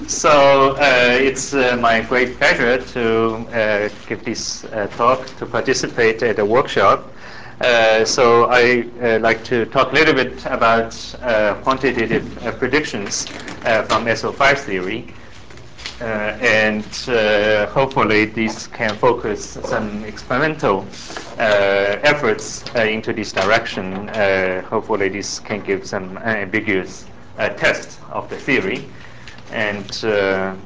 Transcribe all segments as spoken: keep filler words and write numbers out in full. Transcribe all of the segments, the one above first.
So uh, it's uh, my great pleasure to uh, give this uh, talk, to participate at a workshop. Uh, so I uh, like to talk a little bit about uh, quantitative uh, predictions uh, from S O five theory. Uh, and uh, hopefully this can focus some experimental uh, efforts uh, into this direction. Uh, hopefully this can give some ambiguous uh, test of the theory. And uh,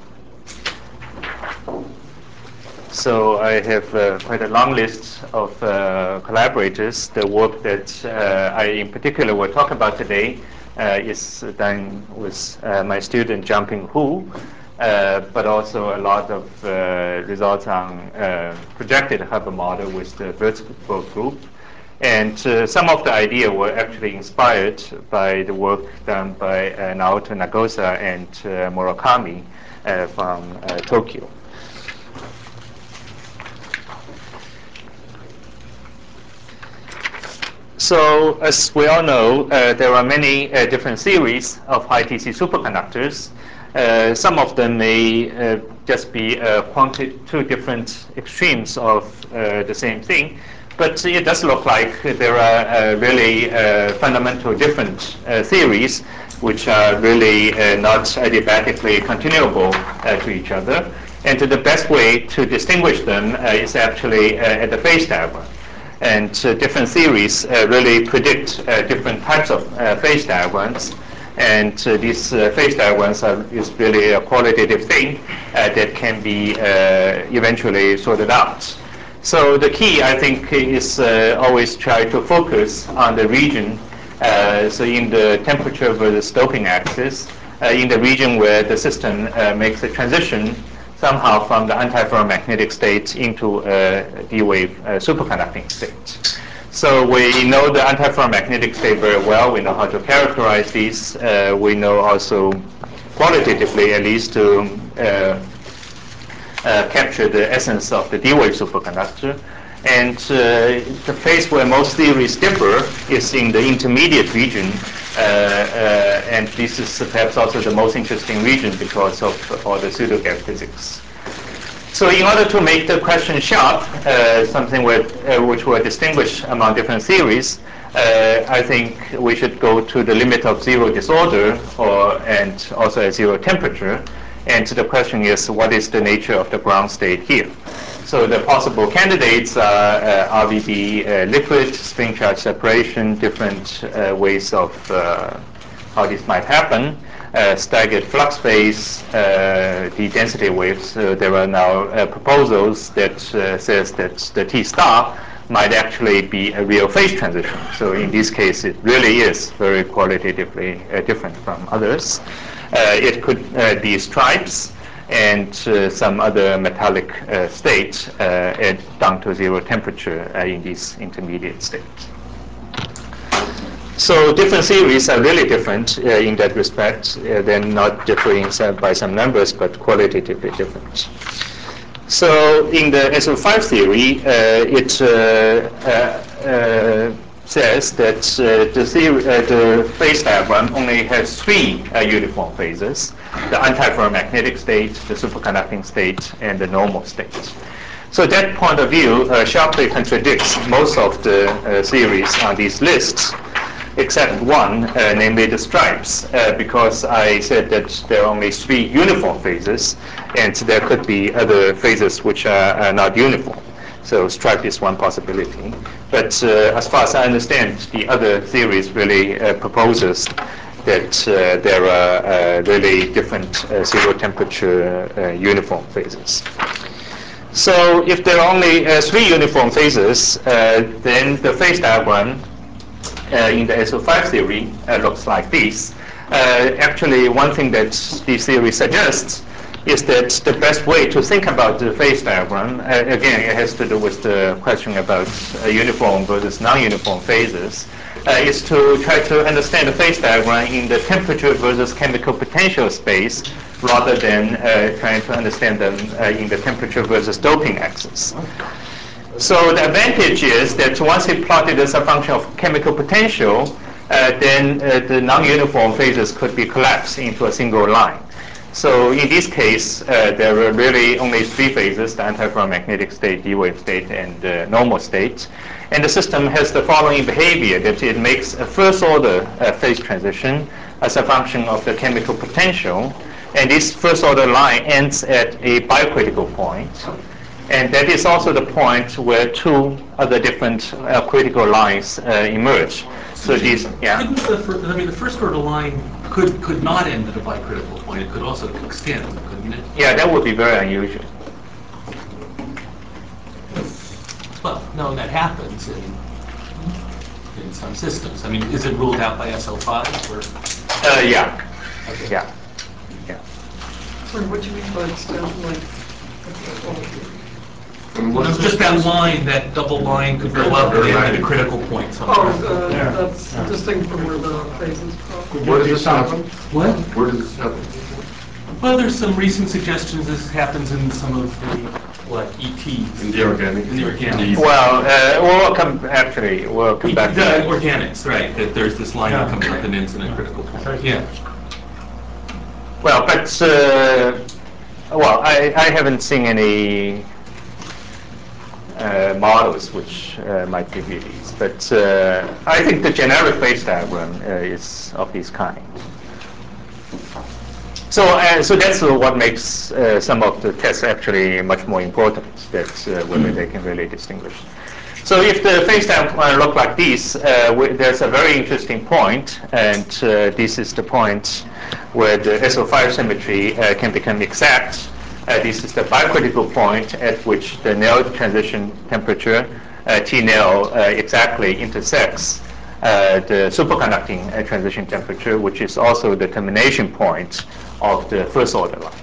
so I have uh, quite a long list of uh, collaborators. The work that uh, I in particular will talk about today uh, is done with uh, my student Jiangping Hu, uh, but also a lot of uh, results on uh, projected Hubble model with the vertical group. And uh, some of the idea were actually inspired by the work done by uh, Naoto Nagosa and uh, Murakami uh, from uh, Tokyo. So as we all know, uh, there are many uh, different series of high T C superconductors. Uh, some of them may uh, just be uh, two different extremes of uh, the same thing, but it does look like there are uh, really uh, fundamental different uh, theories which are really uh, not adiabatically continuable uh, to each other. And the best way to distinguish them uh, is actually uh, at the phase diagram. And uh, different theories uh, really predict uh, different types of uh, phase diagrams. And uh, these uh, phase diagrams are, is really a qualitative thing uh, that can be uh, eventually sorted out. So the key, I think, is uh, always try to focus on the region. Uh, so in the temperature versus doping axis, uh, in the region where the system uh, makes a transition somehow from the antiferromagnetic state into a D-wave uh, superconducting state. So we know the antiferromagnetic state very well. We know how to characterize these. Uh, we know also qualitatively, at least, to uh, uh, capture the essence of the D-wave superconductor. And uh, the place where most theories differ is in the intermediate region. Uh, uh, and this is perhaps also the most interesting region because of all the pseudo-gap physics. So in order to make the question sharp, uh, something with, uh, which will distinguish among different theories, uh, I think we should go to the limit of zero disorder or, and also at zero temperature. And the question is, what is the nature of the ground state here? So the possible candidates are uh, R V B uh, liquid, spin charge separation, different uh, ways of uh, how this might happen. Uh, staggered flux phase, uh, the density waves. Uh, there are now uh, proposals that uh, says that the T star might actually be a real phase transition. So in this case, it really is very qualitatively uh, different from others. Uh, it could uh, be stripes and uh, some other metallic uh, state uh, at down to zero temperature uh, in this intermediate state. So different theories are really different uh, in that respect. Uh, they're not differing by some numbers, but qualitatively different. So in the S O five theory, uh, it uh, uh, uh, says that uh, the, theory, uh, the phase diagram only has three uh, uniform phases: the antiferromagnetic state, the superconducting state, and the normal state. So that point of view uh, sharply contradicts most of the uh, theories on these lists, except one, uh, namely the stripes, uh, because I said that there are only three uniform phases, and there could be other phases which are, are not uniform. So stripe is one possibility. But uh, as far as I understand, the other theories really uh, proposes that uh, there are uh, really different uh, zero temperature uh, uniform phases. So if there are only uh, three uniform phases, uh, then the phase diagram uh, in the S O five theory uh, looks like this. Uh, actually, one thing that this theory suggests is that the best way to think about the phase diagram, uh, again, it has to do with the question about uh, uniform versus non-uniform phases, uh, is to try to understand the phase diagram in the temperature versus chemical potential space rather than uh, trying to understand them uh, in the temperature versus doping axis. So the advantage is that once you plot it as a function of chemical potential, uh, then uh, the non-uniform phases could be collapsed into a single line. So in this case, uh, there were really only three phases: the antiferromagnetic state, D-wave state, and the normal state. And the system has the following behavior: that it makes a first-order uh, phase transition as a function of the chemical potential, and this first-order line ends at a biocritical point. And that is also the point where two other different uh, critical lines uh, emerge. So, so these, yeah. Couldn't the first, I mean, the first order line could could not end at a bicritical point. It could also extend, couldn't it? Yeah, that would be very unusual. Well, no, that happens in in some systems. I mean, is it ruled out by S L five? Or? Uh, yeah. Okay. Yeah. Yeah. Sorry, what do you mean by extend? Like, no, just that line, that double line could go up and end at a critical point somewhere. Oh, uh, yeah. That's yeah. distinct from where the phases come. Where does this happen? What? Where does this happen? Well, there's some recent suggestions this happens in some of the, what, E Ts. In the organic. In the organics. Well, uh, we'll come, actually, we'll come back the to that. organics, right, that there's this line yeah. that comes up and ends in a critical point. Yeah. Well, but, uh, well, I, I haven't seen any uh, models which uh, might give you these, but uh, I think the generic phase diagram uh, is of this kind. So, uh, so that's uh, what makes uh, some of the tests actually much more important, that uh, whether they can really distinguish. So if the phase diagram look like this, uh, there's a very interesting point, and uh, this is the point where the S O five symmetry uh, can become exact. Uh, this is the bicritical point at which the Néel transition temperature, uh, T Néel, uh, exactly intersects uh, the superconducting uh, transition temperature, which is also the termination point of the first order line.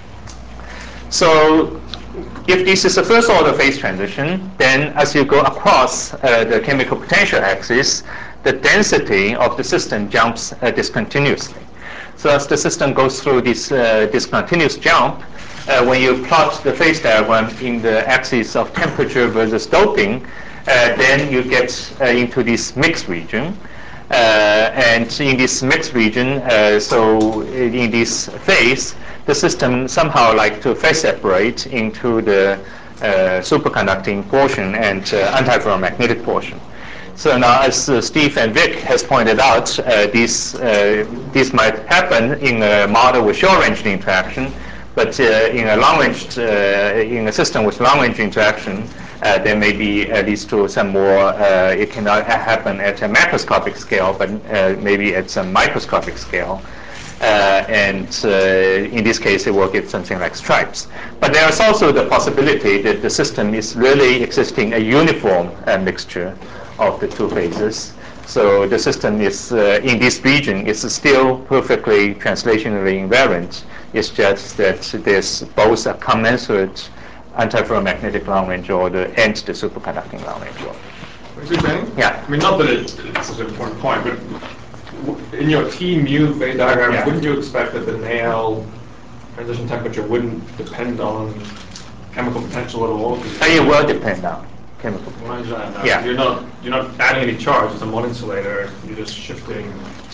So if this is a first order phase transition, then as you go across uh, the chemical potential axis, the density of the system jumps uh, discontinuously. So as the system goes through this uh, discontinuous jump, uh, when you plot the phase diagram in the axis of temperature versus doping, uh, then you get uh, into this mixed region. Uh, and in this mixed region, uh, so in this phase, the system somehow like to phase separate into the uh, superconducting portion and uh, antiferromagnetic portion. So now, as uh, Steve and Vic has pointed out, uh, this uh, this might happen in a model with short-range interaction, but uh, in a long-range uh, in a system with long-range interaction, uh, there may be at least to some more. Uh, it cannot happen at a macroscopic scale, but uh, maybe at some microscopic scale. Uh, and uh, in this case, it will give something like stripes. But there is also the possibility that the system is really existing a uniform uh, mixture of the two phases. So the system is uh, in this region is still perfectly translationally invariant. It's just that there's both a commensurate antiferromagnetic long-range order and the superconducting long-range order. What you're saying? Yeah. I mean, not that it, it's such an important point, but in your T mu phase diagram, yeah. wouldn't you expect that the Néel transition temperature wouldn't depend on chemical potential at all? It will depend on chemical potential. Why is that? No, yeah. You're not you're not adding any charge. It's a one insulator. You're just shifting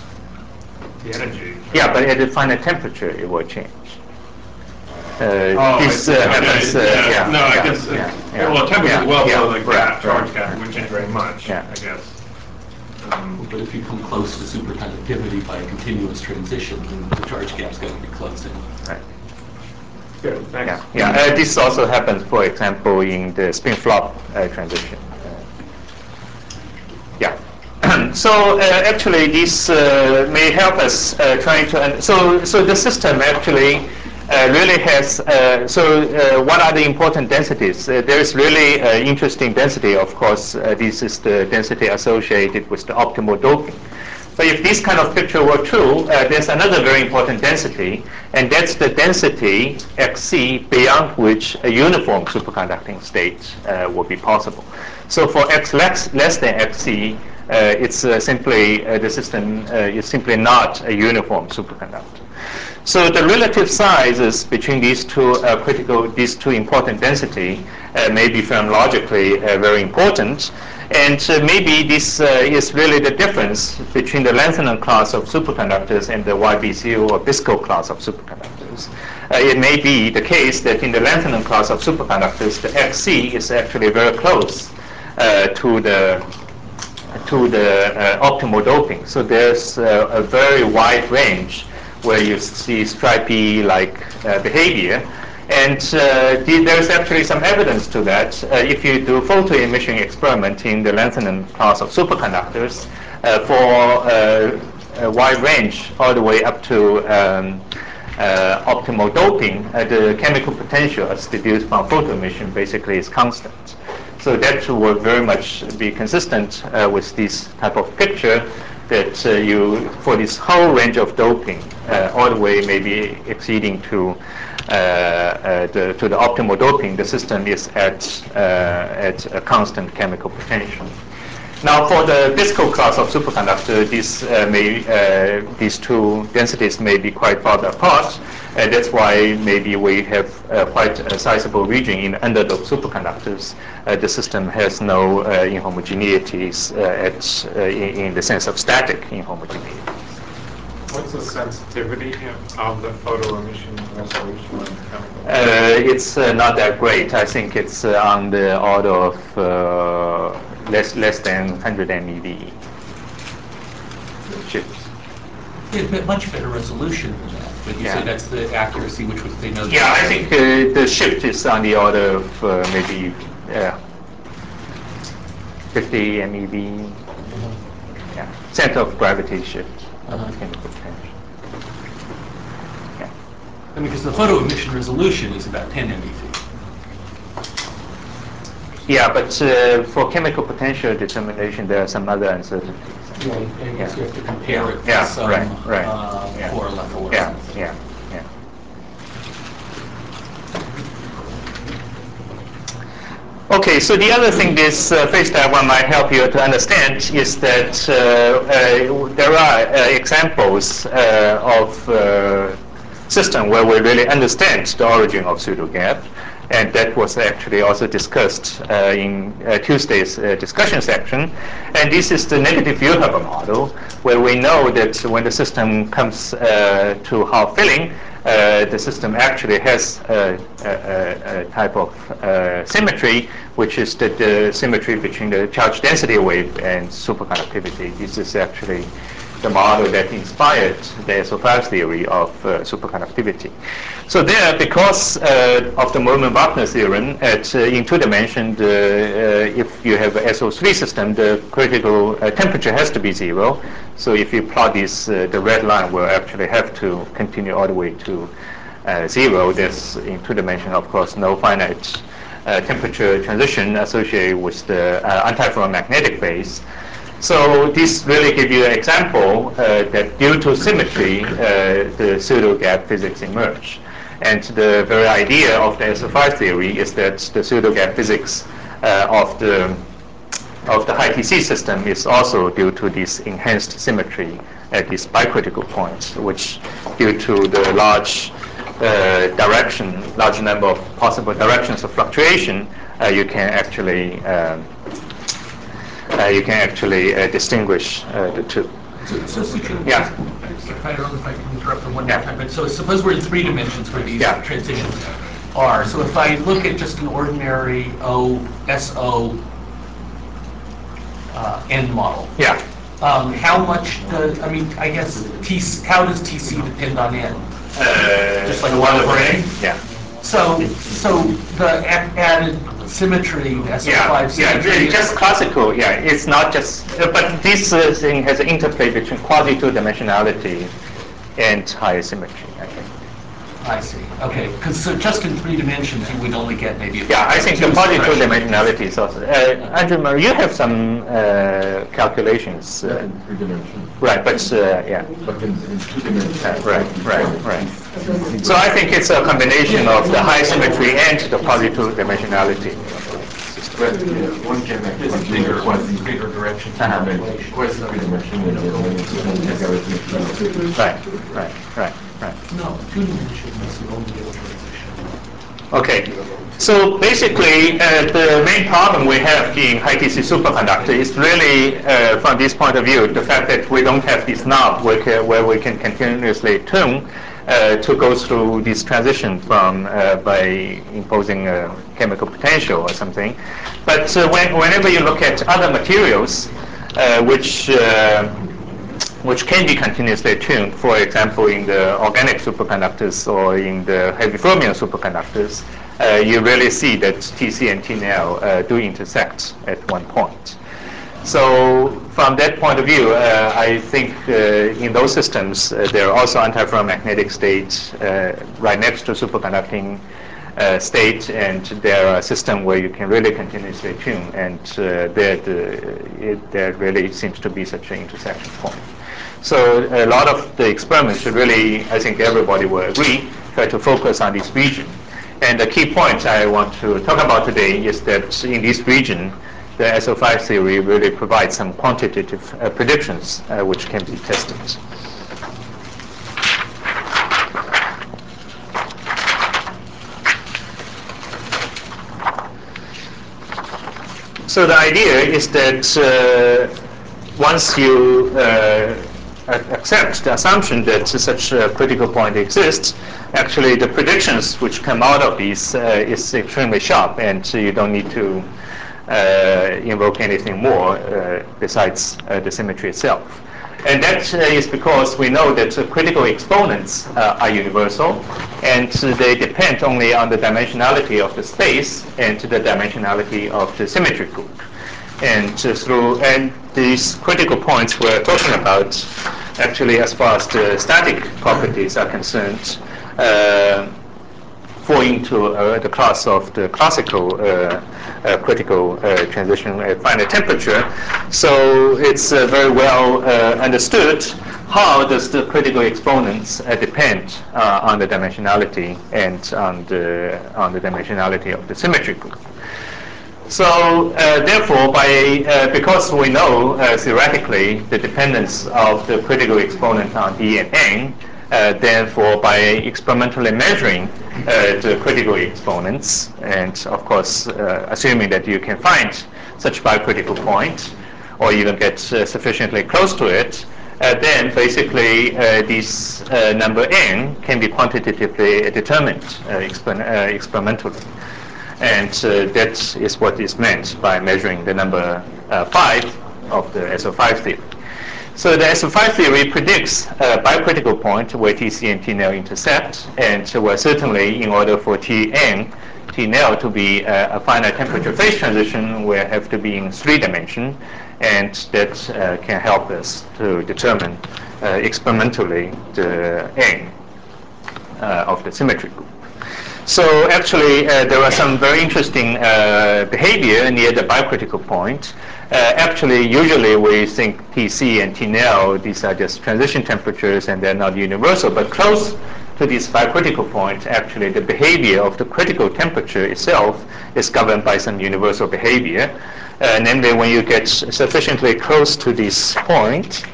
the energy. Yeah, but at the final temperature, it will change. Uh, oh, this uh, happens. Yeah, uh, yeah. yeah. No, I yeah, guess. Yeah, Uh, yeah, well, temperature yeah, as well, yeah, so like right, that charge right, gap right, wouldn't change very much. Yeah. I guess. Um, but if you come close to superconductivity by a continuous transition, then the charge gap's going to be closing. Right. Good. Thanks. Yeah. yeah. Uh, this also happens, for example, in the spin flop uh, transition. Uh, yeah. So uh, actually, this uh, may help us uh, trying to. Uh, so so the system actually. Uh, really has, uh, so uh, what are the important densities? Uh, there is really uh, interesting density, of course. Uh, this is the density associated with the optimal doping. But if this kind of picture were true, uh, there's another very important density, and that's the density xc beyond which a uniform superconducting state uh, will be possible. So for x less, less than xc, uh, it's uh, simply, uh, the system uh, is simply not a uniform superconductor. So the relative sizes between these two uh, critical, these two important density uh, may be phenomenologically uh, very important. And uh, maybe this uh, is really the difference between the lanthanum class of superconductors and the Y B C O or BISCO class of superconductors. Uh, it may be the case that in the lanthanum class of superconductors, the X C is actually very close uh, to the to the uh, optimal doping. So there's uh, a very wide range where you see stripy-like uh, behavior. And uh, the, there's actually some evidence to that. Uh, if you do photoemission experiment in the lanthanum class of superconductors uh, for uh, a wide range all the way up to um, uh, optimal doping, uh, the chemical potential as deduced from photoemission basically is constant. So that will very much be consistent uh, with this type of picture that uh, you, for this whole range of doping, uh, all the way maybe exceeding to uh, uh, the, to the optimal doping, the system is at, uh, at a constant chemical potential. Now, for the BISCO class of superconductor, these, uh, may, uh, these two densities may be quite far apart, and that's why maybe we have uh, quite a sizable region in underdoped superconductors. Uh, the system has no uh, inhomogeneities uh, at, uh, in, in the sense of static inhomogeneity. What's the sensitivity of the photoemission resolution of the chemical? Uh, it's uh, not that great. I think it's uh, on the order of uh, less less than one hundred M E V shift. Yeah, but much better resolution than that. But you Yeah. say that's the accuracy which was they know. Yeah, I think uh, the shift is on the order of uh, maybe uh, fifty M E V. Yeah, center of gravity shift of Uh-huh. chemical potential. Yeah. I mean, because the photoemission resolution is about ten M E V. Yeah, but uh, for chemical potential determination, there are some other uncertainties. Yeah, I guess you have to compare it to Yeah, some right, right. uh, Yeah. correlate or Yeah, something. yeah, yeah. Okay, so the other thing this uh, phase diagram might help you to understand is that uh, uh, there are uh, examples uh, of uh, system where we really understand the origin of pseudogap, and that was actually also discussed uh, in uh, Tuesday's uh, discussion section. And this is the negative Vierhaber model, where we know that when the system comes uh, to half filling, uh, the system actually has a, a, a type of uh, symmetry, which is the, the symmetry between the charge density wave and superconductivity. This is actually the model that inspired the S O five theory of uh, superconductivity. So there, because uh, of the Morman-Wagner theorem, at, uh, in two dimensions, uh, uh, if you have a S O three system, the critical uh, temperature has to be zero. So if you plot this, uh, the red line will actually have to continue all the way to uh, zero. There's, in two dimensions, of course, no finite uh, temperature transition associated with the uh, antiferromagnetic phase. So this really gives you an example uh, that due to symmetry, uh, the pseudo-gap physics emerge. And the very idea of the S O five theory is that the pseudo-gap physics uh, of the of the high T C system is also due to this enhanced symmetry at this bicritical point, which due to the large uh, direction, large number of possible directions of fluctuation, uh, you can actually um, uh, you can actually uh, distinguish uh, the two. So, so Suchin, Yeah. just, I don't know if I can interrupt for one Yeah. more time, but so suppose we're in three dimensions where these Yeah. transitions are. So if I look at just an ordinary O, S O uh, N model, Yeah. um, how much does, I mean, I guess, T C, how does T C depend on N? Uh, Just like the one one over over A? A. Yeah. So, so the a- added symmetry, the S O Yeah, five yeah, symmetry. it's just classical. Yeah, it's not just. Uh, but this uh, thing has an interplay between quasi two-dimensionality and higher symmetry, I think. I see. Okay, because so just in three dimensions, you would only get maybe. Yeah, I think the two quasi expressions. two-dimensionality is also. Uh, Andrew, you have some uh, calculations. Yeah, Uh, in three dimensions. right, but uh, yeah. But in, in two dimensions. Uh, right, right, right. So I think it's a combination of the high symmetry and the quasi two-dimensionality. But yeah, one can actually It's do bigger, a quasi bigger direction. Uh-huh. dimension, quasi three dimension, and then it's algorithmic. Right, right, right, right. No, two dimension is the only real transition. Okay. So basically, uh, the main problem we have in high T C superconductor is really, uh, from this point of view, the fact that we don't have this knob where, ca- where we can continuously tune uh, to go through this transition from uh, by imposing a chemical potential or something. But uh, when, whenever you look at other materials, uh, which uh, which can be continuously tuned, for example, in the organic superconductors or in the heavy fermion superconductors, uh, you really see that T C and T N L uh, do intersect at one point. So from that point of view, uh, I think uh, in those systems, uh, there are also antiferromagnetic states uh, right next to superconducting uh, state, and there are systems where you can really continuously tune, and uh, there, the, it, there really seems to be such an intersection point. So a lot of the experiments should really, I think everybody will agree, try to focus on this region. And the key point I want to talk about today is that in this region, the S O five theory really provides some quantitative uh, predictions uh, which can be tested. So the idea is that uh, once you uh, accept the assumption that such a critical point exists, actually the predictions which come out of these uh, is extremely sharp, and so you don't need to uh, invoke anything more uh, besides uh, the symmetry itself. And that uh, is because we know that uh, critical exponents uh, are universal, and uh, they depend only on the dimensionality of the space and the dimensionality of the symmetry group. And uh, through and these critical points we're talking about, actually, as far as the static properties are concerned, uh, fall into uh, the class of the classical uh, uh, critical uh, transition at finite temperature. So it's uh, very well uh, understood how does the critical exponents uh, depend uh, on the dimensionality and on the on the dimensionality of the symmetry group. So uh, therefore, by uh, because we know uh, theoretically the dependence of the critical exponent on D and N, uh, therefore by experimentally measuring uh, the critical exponents, and of course uh, assuming that you can find such bicritical point, or even get uh, sufficiently close to it, uh, then basically uh, this uh, number N can be quantitatively determined uh, exper uh, experimentally. And uh, that is what is meant by measuring the number uh, five of the S O five theory. So the S O five theory predicts a bicritical point where T C and T N L intersect, and where certainly in order for T N, T N L to be a, a finite temperature phase transition, we have to be in three dimension, and that uh, can help us to determine uh, experimentally the N uh, of the symmetry group. So actually, uh, there are some very interesting uh, behavior near the bicritical point. Uh, actually, usually we think T C and T N L, these are just transition temperatures and they're not universal, but close to this bicritical point, actually the behavior of the critical temperature itself is governed by some universal behavior. Uh, namely, when you get sufficiently close to this point,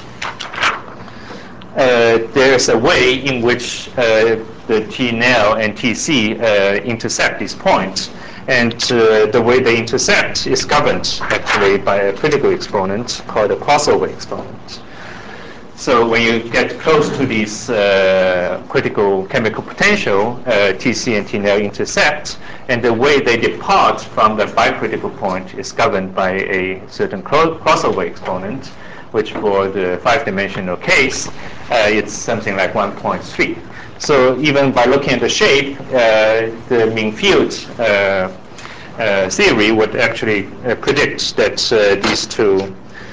Uh, there's a way in which uh, the T N L and T C uh, intersect these points. And uh, the way they intersect is governed actually by a critical exponent called a crossover exponent. So when you get close to this uh, critical chemical potential, uh, T C and T N L intersect, and the way they depart from the bicritical point is governed by a certain crossover exponent, which for the five-dimensional case, uh, it's something like one point three. So even by looking at the shape, uh, the mean field uh, uh, theory would actually uh, predict that uh, these two.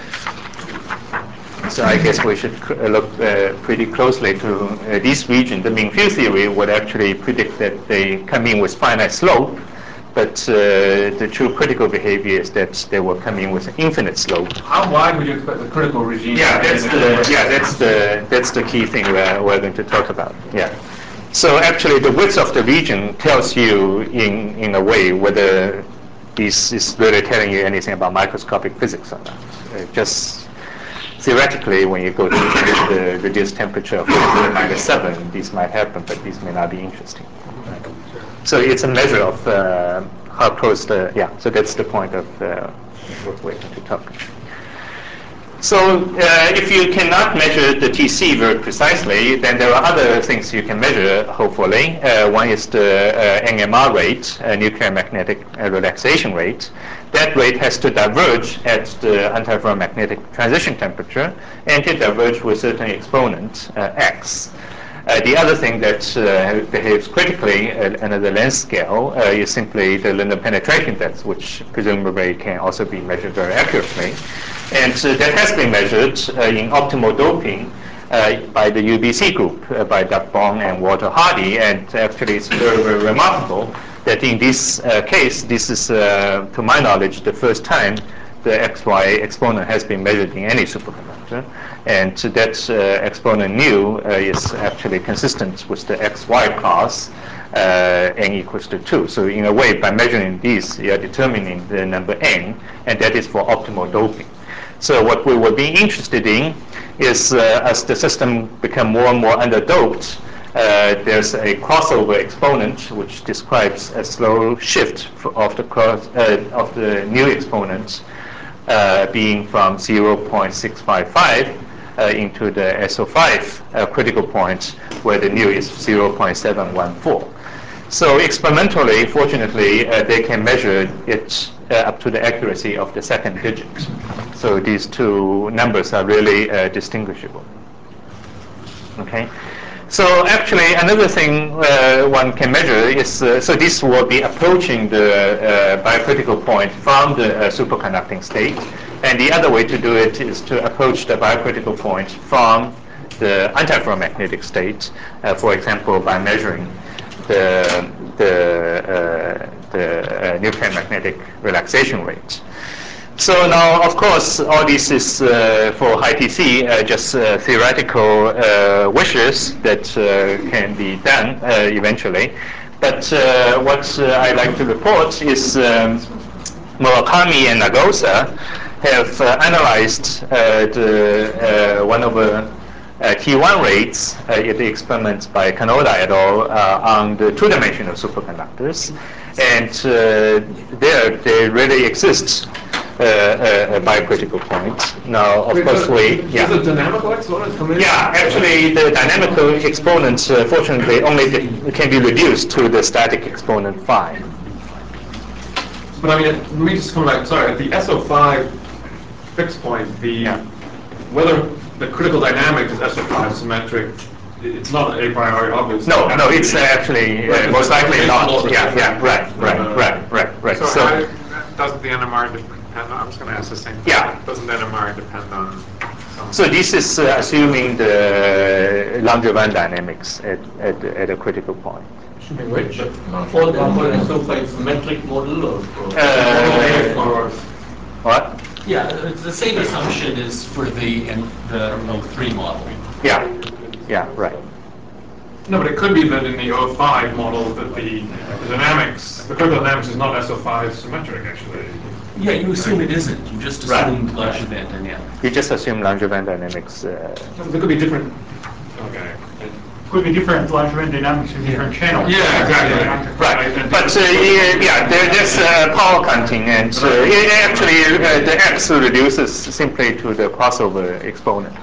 So I guess we should look uh, pretty closely to uh, this region. The mean field theory would actually predict that they come in with finite slope, but uh, the true critical behavior is that they will come in with infinite slope. How wide would you expect the critical regime? Yeah, that's the yeah that's the that's the key thing we're we're going to talk about. Yeah. So actually, the width of the region tells you in in a way whether this is really telling you anything about microscopic physics or not. Uh, just theoretically, when you go to the reduced temperature of minus seven, this might happen, but this may not be interesting. Right? So it's a measure of uh, how close the, yeah, so that's the point of uh, what we're going to talk. So uh, if you cannot measure the T C very precisely, then there are other things you can measure, hopefully. Uh, one is the uh, N M R rate, uh, nuclear magnetic uh, relaxation rate. That rate has to diverge at the antiferromagnetic transition temperature, and to diverge with a certain exponent, uh, x. Uh, the other thing that uh, behaves critically at another length scale uh, is simply the Lindner penetration depth, which presumably can also be measured very accurately. And uh, that has been measured uh, in optimal doping uh, by the U B C group, uh, by Doug Bong and Walter Hardy. And actually, it's very, very remarkable that in this uh, case, this is, uh, to my knowledge, the first time the X Y exponent has been measured in any superconductor. And that uh, exponent nu uh, is actually consistent with the X Y class, uh, n equals to two. So in a way, by measuring these, you are determining the number n, and that is for optimal doping. So what we will be interested in is uh, as the system become more and more underdoped, uh, there's a crossover exponent which describes a slow shift of the cross, uh, of the new exponent uh, being from zero point six five five uh, into the S O five uh, critical point where the nu is zero point seven one four. So experimentally, fortunately, uh, they can measure it uh, up to the accuracy of the second digit. So these two numbers are really uh, distinguishable. Okay. So actually, another thing uh, one can measure is, uh, so this will be approaching the uh, biocritical point from the uh, superconducting state. And the other way to do it is to approach the biocritical point from the antiferromagnetic state, uh, for example, by measuring the, the, uh, the uh, nuclear magnetic relaxation rate. So now, of course, all this is uh, for high T C, uh, just uh, theoretical uh, wishes that uh, can be done uh, eventually. But uh, what uh, I like to report is um, Murakami and Nagosa have uh, analyzed uh, the uh, one over uh, T one rates uh, in the experiments by Kanoda et al. Uh, on the two-dimensional superconductors. And uh, there, they really exist. Uh, a, a biocritical point. Now, of Wait, course, we yeah. Does the dynamical exponent come in? Yeah, actually, the dynamical exponent, uh, fortunately, only can be reduced to the static exponent phi. But I mean, let me just come back. Sorry, at the S O five fixed point, the Yeah. whether the critical dynamics is S O five symmetric, it's not a priori obvious. No, no, it's uh, actually uh, most likely not. Yeah, yeah, right, right, Uh, right, right, right. So, So, how, doesn't the N M R depend on, I was going to ask the same thing. Yeah. Doesn't the N M R depend on some? so this is uh, assuming the Langevin dynamics at, at, at a critical point. Assuming which? For the for S O five symmetric model or, or Uh, or What? yeah, it's the same assumption as for the N, the O three model. Yeah, yeah, right. No, but it could be that in the O five model that the, the dynamics, the critical dynamics is not S O five symmetric actually. Yeah, you assume it isn't. You just Right. assume Langevin dynamics. You just assume Langevin dynamics. Uh, There could be different. Okay. Could be different Langevin dynamics in different channels. Yeah, exactly. Right, but uh, yeah, there, there's uh, power counting, and uh, it actually uh, the x reduces simply to the crossover exponent.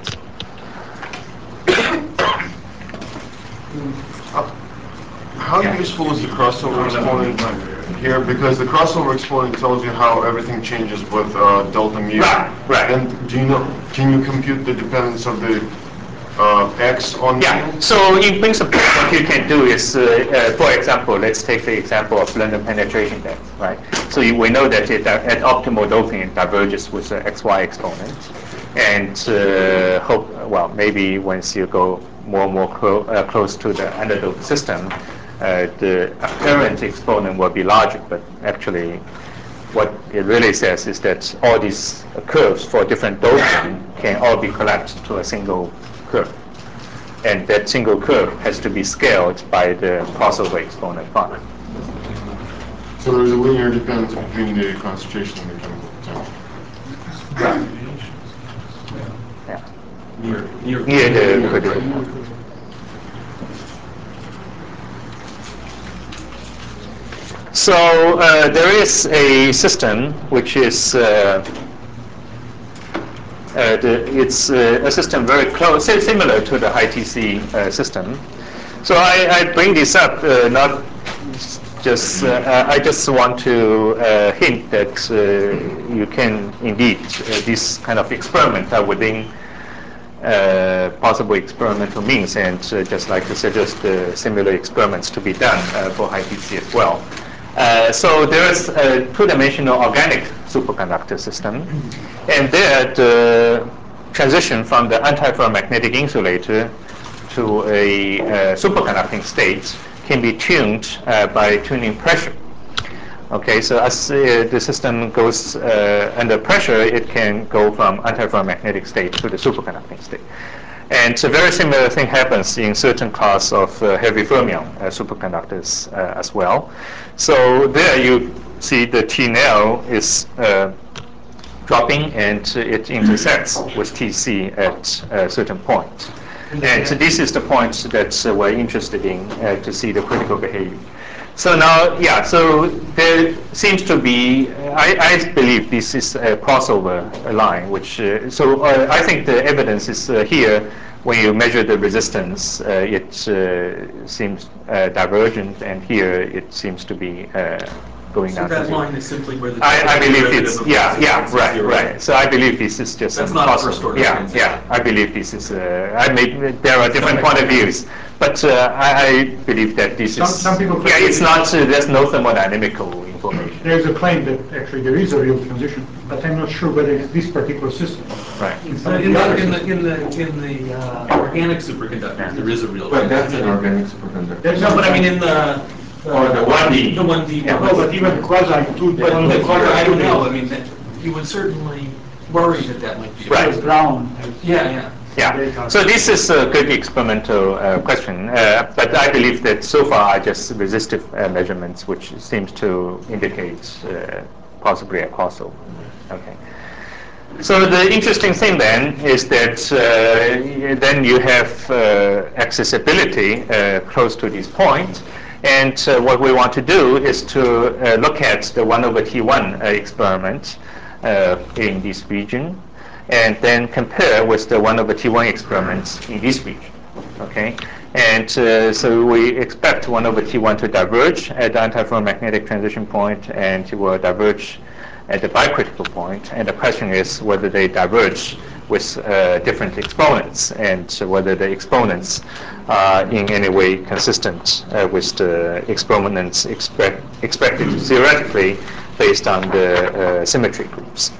How useful is the crossover exponent here? Because the crossover exponent tells you how everything changes with uh, delta mu. Right, right. And do you know? Can you compute the dependence of the uh, x on Yeah, mu? so in principle, what you can do is, uh, uh, for example, let's take the example of Lindner penetration depth, right? So you, we know that it, uh, at optimal doping, it diverges with the X Y exponent. And uh, hope, well, maybe once you go more and more clo uh, close to the underdoped system, uh, the apparent exponent will be larger, but actually what it really says is that all these curves for different doping can all be collapsed to a single curve. And that single curve has to be scaled by the crossover exponent phi. So there's a linear dependence between the concentration and the chemical potential. Right. Yeah. Near, near, Near the critical point. So uh, there is a system which is uh, uh, the, it's uh, a system very close, similar to the high T C uh, system. So I, I bring this up uh, not just uh, I just want to uh, hint that uh, you can indeed uh, this kind of experiment are within uh, possible experimental means, and uh, just like to suggest uh, similar experiments to be done uh, for high T C as well. Uh, so there is a two-dimensional organic superconductor system, and there the transition from the antiferromagnetic insulator to a uh, superconducting state can be tuned uh, by tuning pressure. Okay, so as uh, the system goes uh, under pressure, it can go from antiferromagnetic state to the superconducting state. And a very similar thing happens in certain class of uh, heavy fermion uh, superconductors uh, as well. So there you see the T N L is uh, dropping, and it intersects with T C at a certain point. And so this is the point that uh, we're interested in uh, to see the critical behavior. So now, yeah, so there seems to be, I, I believe this is a crossover line, which, uh, so uh, I think the evidence is uh, here. When you measure the resistance, uh, it uh, seems uh, divergent, and here it seems to be uh, going So down to that zero. line is simply where the I, I believe it's, derivative of yeah, x yeah, is right, zero. right. So I believe this is just That's some not a crossover. first order Yeah, transition. yeah, I believe this is, uh, I may, there are different point of views, but uh, I, I believe that this Some- is, some people yeah, it's think- not, uh, there's no thermodynamical information. There's a claim that actually there is a real transition, but I'm not sure whether it's this particular system. Right. In So some of in the the, other in the, systems. in the, in the uh, organic superconductors, there is a real But that's an transition. organic superconductor. There's No, but I some- mean in the, Or the one D. the one D. No, but even the quasi two. But one the that- quasi, I don't know, I mean, that, you would certainly worry that that might be. a- Right. Brown. Yeah, yeah. Yeah, so this is a good experimental uh, question, uh, but I believe that so far are just resistive uh, measurements, which seems to indicate uh, possibly a crossover. Okay. So the interesting thing then is that uh, then you have uh, accessibility uh, close to this point, and uh, what we want to do is to uh, look at the one over T one uh, experiment uh, in this region, and then compare with the one over T one experiments in this region. Okay, and uh, so we expect one over T one to diverge at the antiferromagnetic transition point, and it will diverge at the bicritical point, and the question is whether they diverge with uh, different exponents, and whether the exponents are in any way consistent uh, with the exponents expect, expected theoretically based on the uh, symmetry groups.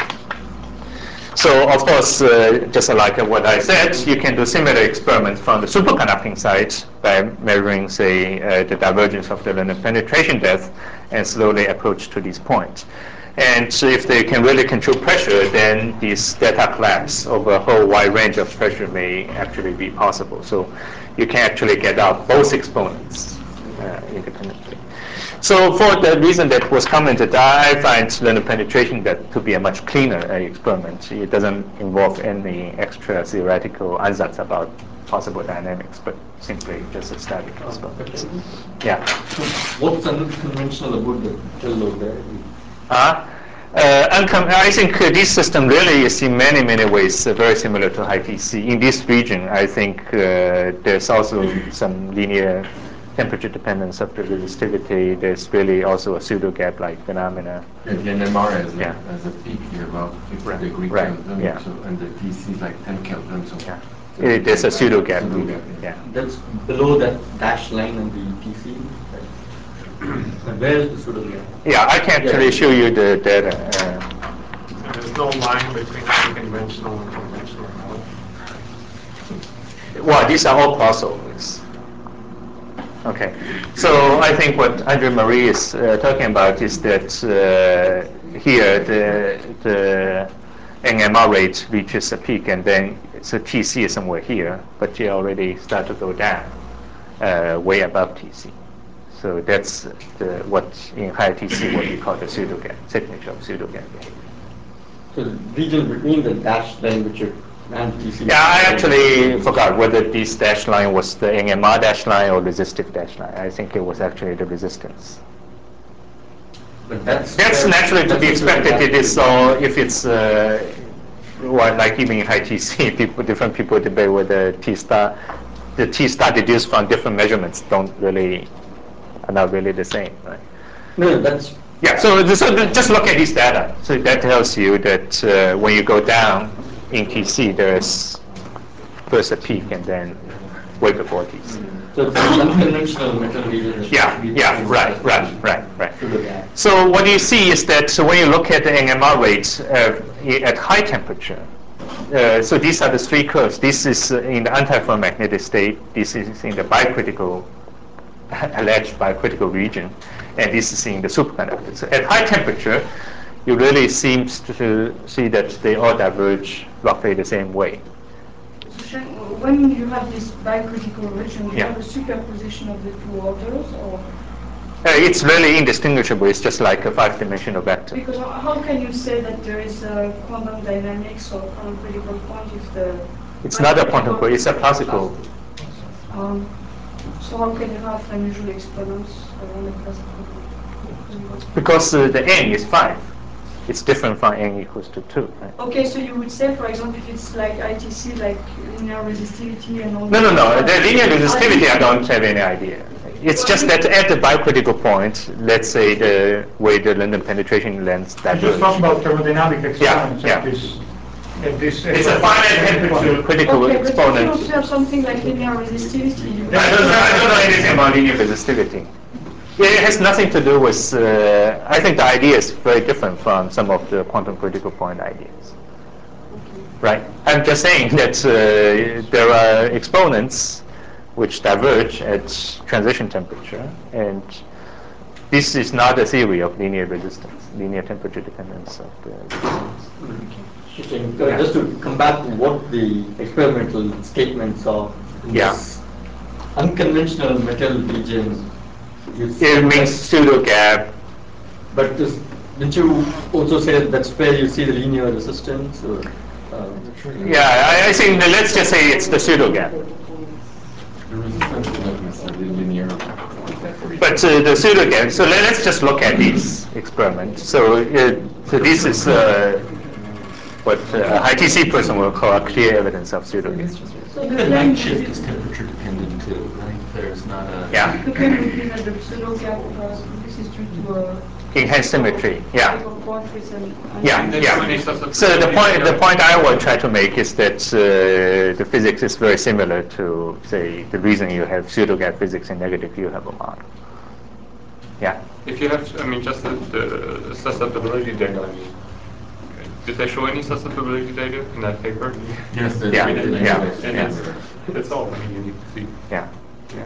So, of course, uh, just like what I said, you can do similar experiments from the superconducting side by measuring, say, uh, the divergence of the linear penetration depth and slowly approach to this point. And so if they can really control pressure, then this data collapse over a whole wide range of pressure may actually be possible. So you can actually get out both exponents uh, independently. So for the reason that was commented, I find linear penetration depth to be a much cleaner uh, experiment. It doesn't involve any extra theoretical ansatz about possible dynamics, but simply just a static experiment. Yeah. What's unconventional about the fellow there? Uh, uh, uncom- I think uh, this system really is in many, many ways uh, very similar to high T C. In this region, I think uh, there's also some linear temperature dependence of the resistivity. There's really also a pseudo gap-like phenomena. Yeah, the N M R has, Yeah. a, has a peak here about fifty Right, degree right, Kelvin, yeah. so, and the T C is like ten Kelvin. So Yeah. It, there's a pseudo gap. Pseudo gap, Yeah. That's below that dashed line on the T C. Right? And where is the pseudo gap? Yeah, I can actually Yeah. show you the data. Uh, And there's no line between unconventional and conventional model. well, these are all crossovers. Okay, so I think what Andre Marie is uh, talking about is that uh, here the the N M R rate reaches a peak, and then so T C is somewhere here, but you already start to go down uh, way above T C. So that's the, what in higher T C what we call the pseudo gap signature of pseudo gap behavior. So the region between the dashed line which you and T C. Yeah, I actually forgot whether this dash line was the N M R dash line or resistive dash line. I think it was actually the resistance. But that's That's where- naturally to that's be also expected. It is adaptable. so if it's uh, well, like even in high T C, people, different people debate whether T star, the T star deduced from different measurements don't really are not really the same, right? No, no, that's Yeah. So, so just look at this data. So that tells you that uh, when you go down in T C, there's first a peak and then way before T C. so it's an unconventional metal region. that Yeah, we- yeah, right, right, right, right. To look at. So what you see is that so when you look at the N M R rates uh, at high temperature, uh, so these are the three curves. This is uh, in the antiferromagnetic state. This is in the bicritical, alleged bicritical region, and this is in the superconductor. So at high temperature, you really seem to see that they all diverge roughly the same way. So Shane, when you have this bicritical region, do you Yeah. have a superposition of the two orders, or Uh, it's really indistinguishable. It's just like a five-dimensional vector. because how how can you say that there is a quantum dynamics or quantum critical point if the It's not a quantum point. It's a classical. Um, so how can you have unusual exponents around the classical? Because uh, the n is five. It's different from n equals to two. Right? Okay, so you would say, for example, if it's like I T C, like linear resistivity and all. No, no, no. The linear Ah, resistivity, I don't have any idea. It's just that at the bicritical point, let's say the way the London penetration lengths I just talk diverge. about thermodynamic exponents yeah. at this, at this. It's a finite temperature critical Okay, but if you exponent. also have something like linear resistivity, you. I don't know. I don't know anything about linear resistivity. Yeah, it has nothing to do with. Uh, I think the idea is very different from some of the quantum critical point ideas. Right. I'm just saying that uh, there are exponents which diverge at transition temperature, and this is not a theory of linear resistance, linear temperature dependence of the resistance. Interesting. Uh, Just to come back to what the experimental statements are. in Yeah. this Unconventional metal region. you It said means that- pseudo gap. But this, didn't you also say that that's where you see the linear resistance? Or, um, Yeah, I, I think that let's just say it's the pseudo gap. The resistance is not necessarily linear. But uh, the pseudo gap. So let, us just look at this experiment. So, uh, so this is uh, what uh, a high T C person will call a clear evidence of pseudo gap. So The the night claim shift would is be, temperature dependent too, right? There's not a. Yeah. the claim would be that the pseudo gap, uh, this is due to a. Enhanced symmetry. Yeah. critical point with an. Yeah, There's yeah. many substitutes. So the point, the point I will try to make is that uh, the physics is very similar to, say, the reason you have pseudo gap physics in negative U-Hubble model. Yeah. If you have, I mean, just the, the susceptibility data, I mean, did they show any susceptibility data in that paper? Yes, that's Yeah, really yeah, nice. And yeah. it's, that's all, I mean, you need to see. Yeah. yeah.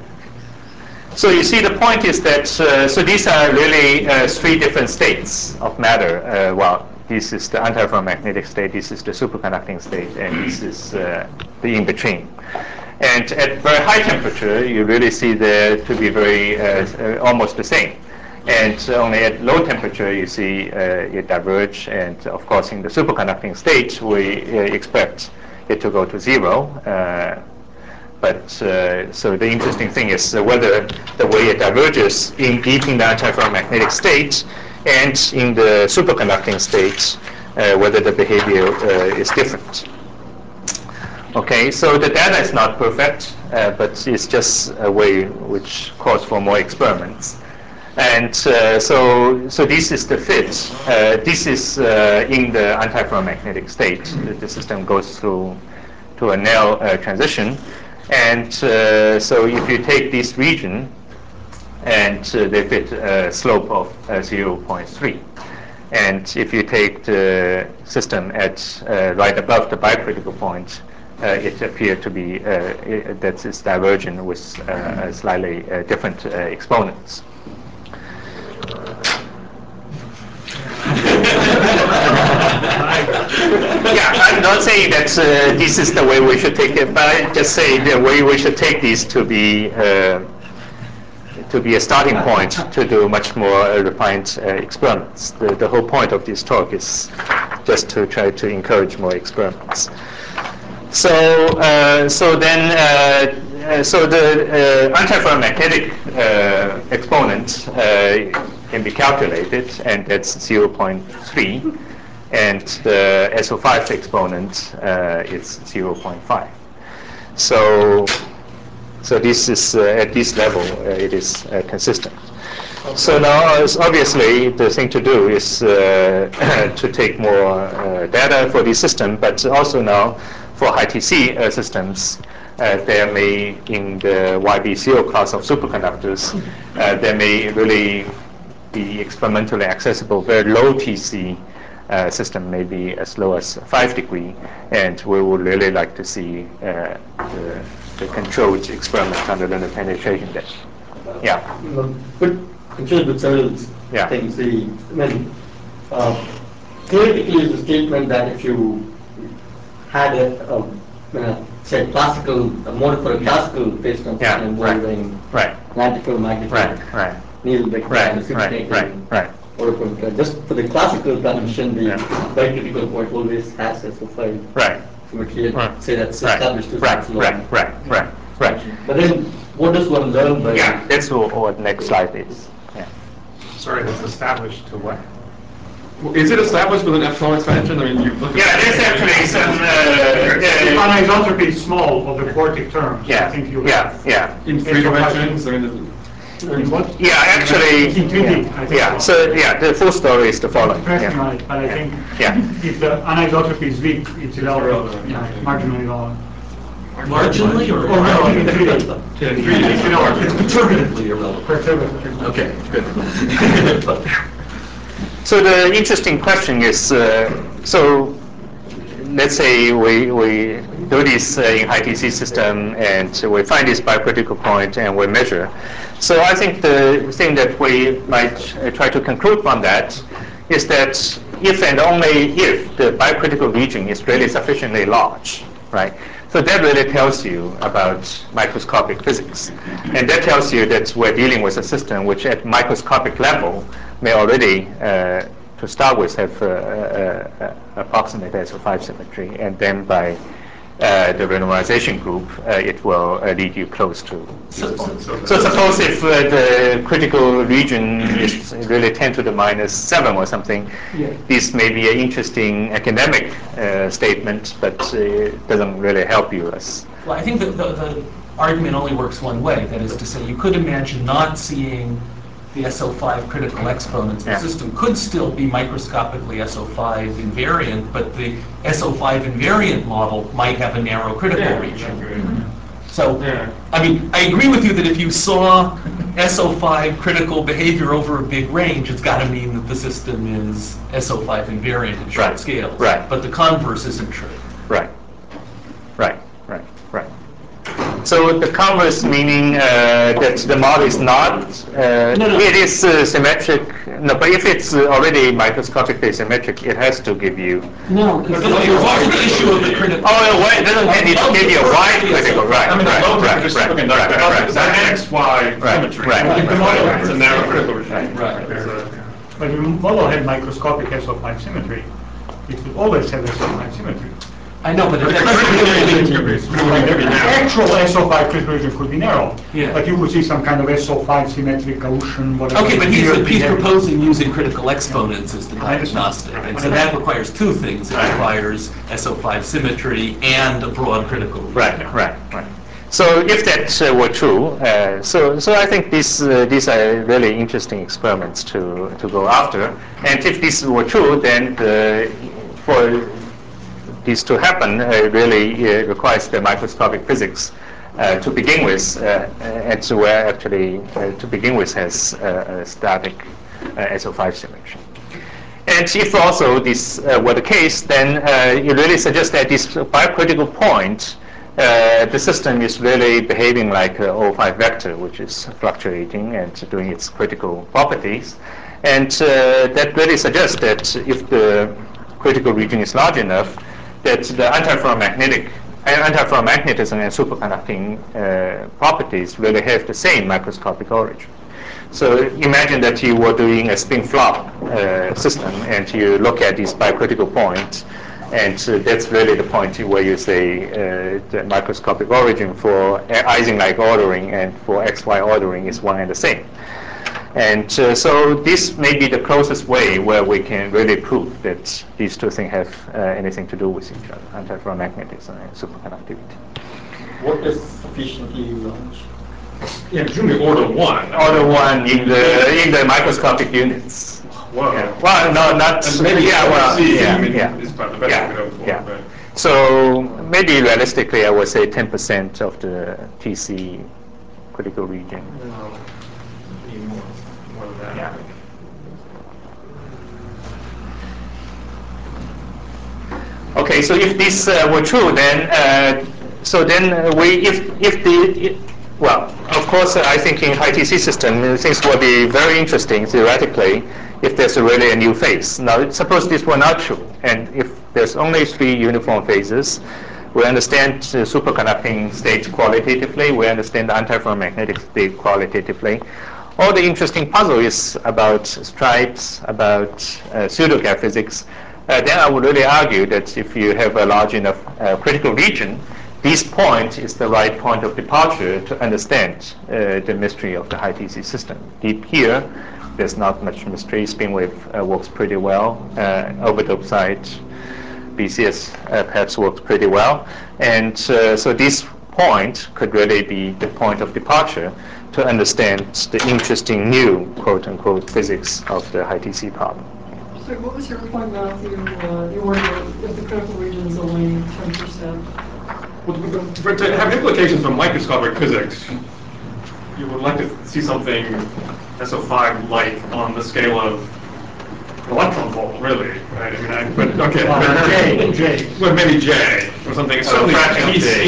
So you see, the point is that uh, so these are really uh, three different states of matter. Uh, well, this is the antiferromagnetic state, this is the superconducting state, and this is uh, the in between. And at very high temperature, you really see there to be very uh, uh, almost the same. And only at low temperature, you see uh, it diverge. And of course, in the superconducting state, we uh, expect it to go to zero. Uh, But uh, so the interesting thing is uh, whether the way it diverges in deep in the antiferromagnetic state and in the superconducting state, uh, whether the behavior uh, is different. Okay, so the data is not perfect, uh, but it's just a way which calls for more experiments. And uh, so, so this is the fit. Uh, this is uh, in the antiferromagnetic state. The, the system goes through to a Néel uh, transition. And uh, so if you take this region, and uh, they fit a slope of uh, zero point three. And if you take the system at uh, right above the bicritical point, uh, it appears to be uh, it, that it's divergent with uh, slightly uh, different uh, exponents. Yeah, I'm not saying that uh, this is the way we should take it, but I just say the way we should take these to be uh, to be a starting point to do much more uh, refined uh, experiments. The, the whole point of this talk is just to try to encourage more experiments. So, uh, so then, uh, uh, so the uh, antiferromagnetic uh, exponent uh, can be calculated, and that's zero point three, and the S O five exponent uh, is zero point five. So, so this is uh, at this level, uh, it is uh, consistent. So now, uh, obviously, the thing to do is uh, to take more uh, data for the system, but also now for high T C uh, systems, uh, there may, in the Y B zero class of superconductors, uh, there may really be experimentally accessible very low T C uh, system, maybe as low as five degree, and we would really like to see uh, the, the controlled experiment under the penetration depth. Yeah. But control with several Yeah. things. The, I mean, uh, theoretically, the statement that if you had a, a uh, say classical a model for a classical phase transition Yeah, involving right. an antiferromagnetic Right, right. needle vector Right, and a right, simulating right, right. order just for the classical transition, the Yeah. bicritical point always has S O five Right. symmetry. And Right. say that's Right. established to Right, some right, right, right, right. But then, what does one learn by? Yeah, that's what, what next slide is. Yeah. Sorry, that's established to what? Well, is it established with an epsilon expansion? I mean, you look at Yeah, there's actually some. Uh, If uh, anisotropy is small of the quartic terms, yeah, I think you yeah, have. yeah. in three dimensions. I mean, In what? Yeah, actually. In three D, Yeah, I think. yeah. So yeah, the full story is the following. Interesting Yeah. on it, but I Yeah. think Yeah. if the anisotropy is weak, it's irrelevant, you know, marginally irrelevant. Marginally or? Or relevant in three D. To three D, it's irrelevant. It's perturbatively irrelevant. Perturbative. Okay, good. So the interesting question is, uh, so let's say we, we do this uh, in high T C system, and we find this bicritical point and we measure. So I think the thing that we might uh, try to conclude from that is that if and only if the bicritical region is really sufficiently large, right? So that really tells you about microscopic physics. And that tells you that we're dealing with a system which at microscopic level may already, uh, to start with, have uh, uh, uh, approximate S O five symmetry. And then by uh, the renormalization group, uh, it will uh, lead you close to So, this point. so, So suppose if uh, the critical region is really ten to the minus seven or something, Yeah. this may be an interesting academic uh, statement, but uh, it doesn't really help you as. Well, I think that the, the argument only works one way. That is to say, you could imagine not seeing the S O five critical exponents. The Yeah. system could still be microscopically S O five invariant, but the S O five invariant model might have a narrow critical yeah, region. exactly. So, Yeah. I mean, I agree with you that if you saw S O five critical behavior over a big range, it's got to mean that the system is S O five invariant in short Right. scales. Right. But the converse isn't true. Right, right, right, right. So the converse meaning uh, that the model is not, uh, No, no. it is uh, symmetric. No, but if it's uh, already microscopically symmetric, it has to give you. No, because you're walking the issue of the critical. Oh, well, it doesn't need to give you a wide critical, right? I mean, right, the low right, temperature right, superconductor right, has right, it's an X Y Right, symmetry. right, But if the model right, has a narrow critical regime. Right. It's a- But if the model had microscopic S O five symmetry, it would always have S O five symmetry. I know, but But if the that's critical region could be- could be The narrow. actual S O five critical region could be narrow. Yeah. But you would see some kind of S O five symmetric Gaussian, whatever. Okay, but he's, weird he's behavior. proposing using critical exponents as the I understand. diagnostic. And so that requires two things. It requires S O five symmetry and a broad critical region. right, right, right. So if that uh, were true, uh, so so I think these uh, these are really interesting experiments to to go after. And if this were true, then the, for this to happen, uh, really uh, requires the microscopic physics uh, to begin with, uh, and so where actually uh, to begin with has uh, a static uh, S O five symmetry. And if also this uh, were the case, then uh, it really suggests that this bicritical point, uh, the system is really behaving like a O five vector, which is fluctuating and doing its critical properties. And uh, that really suggests that if the critical region is large enough, that the antiferromagnetic antiferromagnetism and superconducting uh, properties really have the same microscopic origin. So imagine that you were doing a spin flop uh, system, and you look at this bicritical point, and uh, that's really the point where you say uh, the microscopic origin for Ising-like ordering and for X Y ordering is one and the same. And uh, so this may be the closest way where we can really prove that these two things have uh, anything to do with each other, antiferromagnetism and superconductivity. What is sufficiently large? Yeah, presumably order one. Order one in the in the microscopic units. Whoa. Yeah. Well, no, not And maybe yeah. Well, C, yeah, I mean, yeah, is about the best yeah, we could hope for. yeah. But So maybe realistically, I would say ten percent of the T C critical region. no, need more, more than that. Yeah. Okay, so if this uh, were true, then uh, so then uh, we if if the it, well, of course, uh, I think in high T C system uh, things will be very interesting theoretically if there's a really a new phase. Now, suppose this were not true, and if there's only three uniform phases, we understand the superconducting state qualitatively, we understand the antiferromagnetic state qualitatively. All the interesting puzzle is about stripes, about uh, pseudogap physics. Uh, then I would really argue that if you have a large enough uh, critical region, this point is the right point of departure to understand uh, the mystery of the high T C system. Deep here, there's not much mystery. Spin wave uh, works pretty well. Uh, Overdope side, B C S uh, perhaps works pretty well. And uh, so this point could really be the point of departure to understand the interesting new, quote-unquote, physics of the high T C problem. So what was your point, Matthew? Uh, you were if the critical region is only ten percent. Well, for, to have implications from microscopic physics, you would like to see something S O five like on the scale of electron volt, really, right? I mean, I, but okay, Uh, but, J, J. well, maybe J or something. It's certainly fraction of T C. J.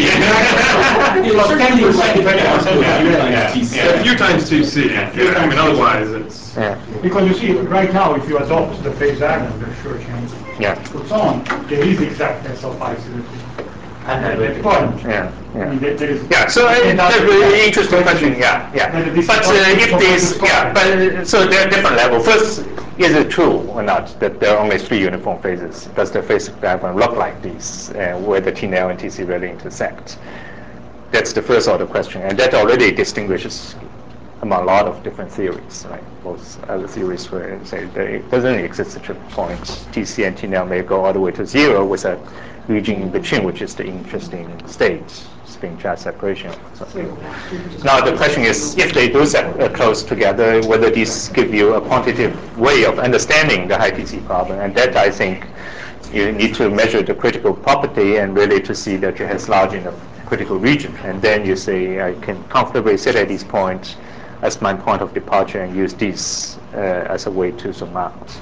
Well, ten percent, twenty percent, yeah, Yeah, a few times two C. Yeah, I mean, otherwise it's. Yeah. Because you see, right now, if you adopt the phase diagram that Shor Chen Yeah. puts on, there is exact S L five symmetry. And at that point, Yeah, I yeah. mean, there there is. Yeah, so uh, and that's that's a really the- interesting question. Yeah, yeah. And this But is uh, what- if what this, is yeah, called- but uh, so there are different levels. First, is it true or not that there are only three uniform phases? Does the phase diagram look like these, uh, where the T N L and T C really intersect? That's the first order question, and that already distinguishes among a lot of different theories, right? Most other theories where say there doesn't exist such a point. T C and T N L may go all the way to zero with a region in between, which is the interesting state, spin charge separation. So now the question is, if they do set, uh, close together, whether these give you a quantitative way of understanding the high T C problem, and that I think you need to measure the critical property and really to see that it has large enough critical region, and then you say I can comfortably sit at these points as my point of departure and use these uh, as a way to zoom out.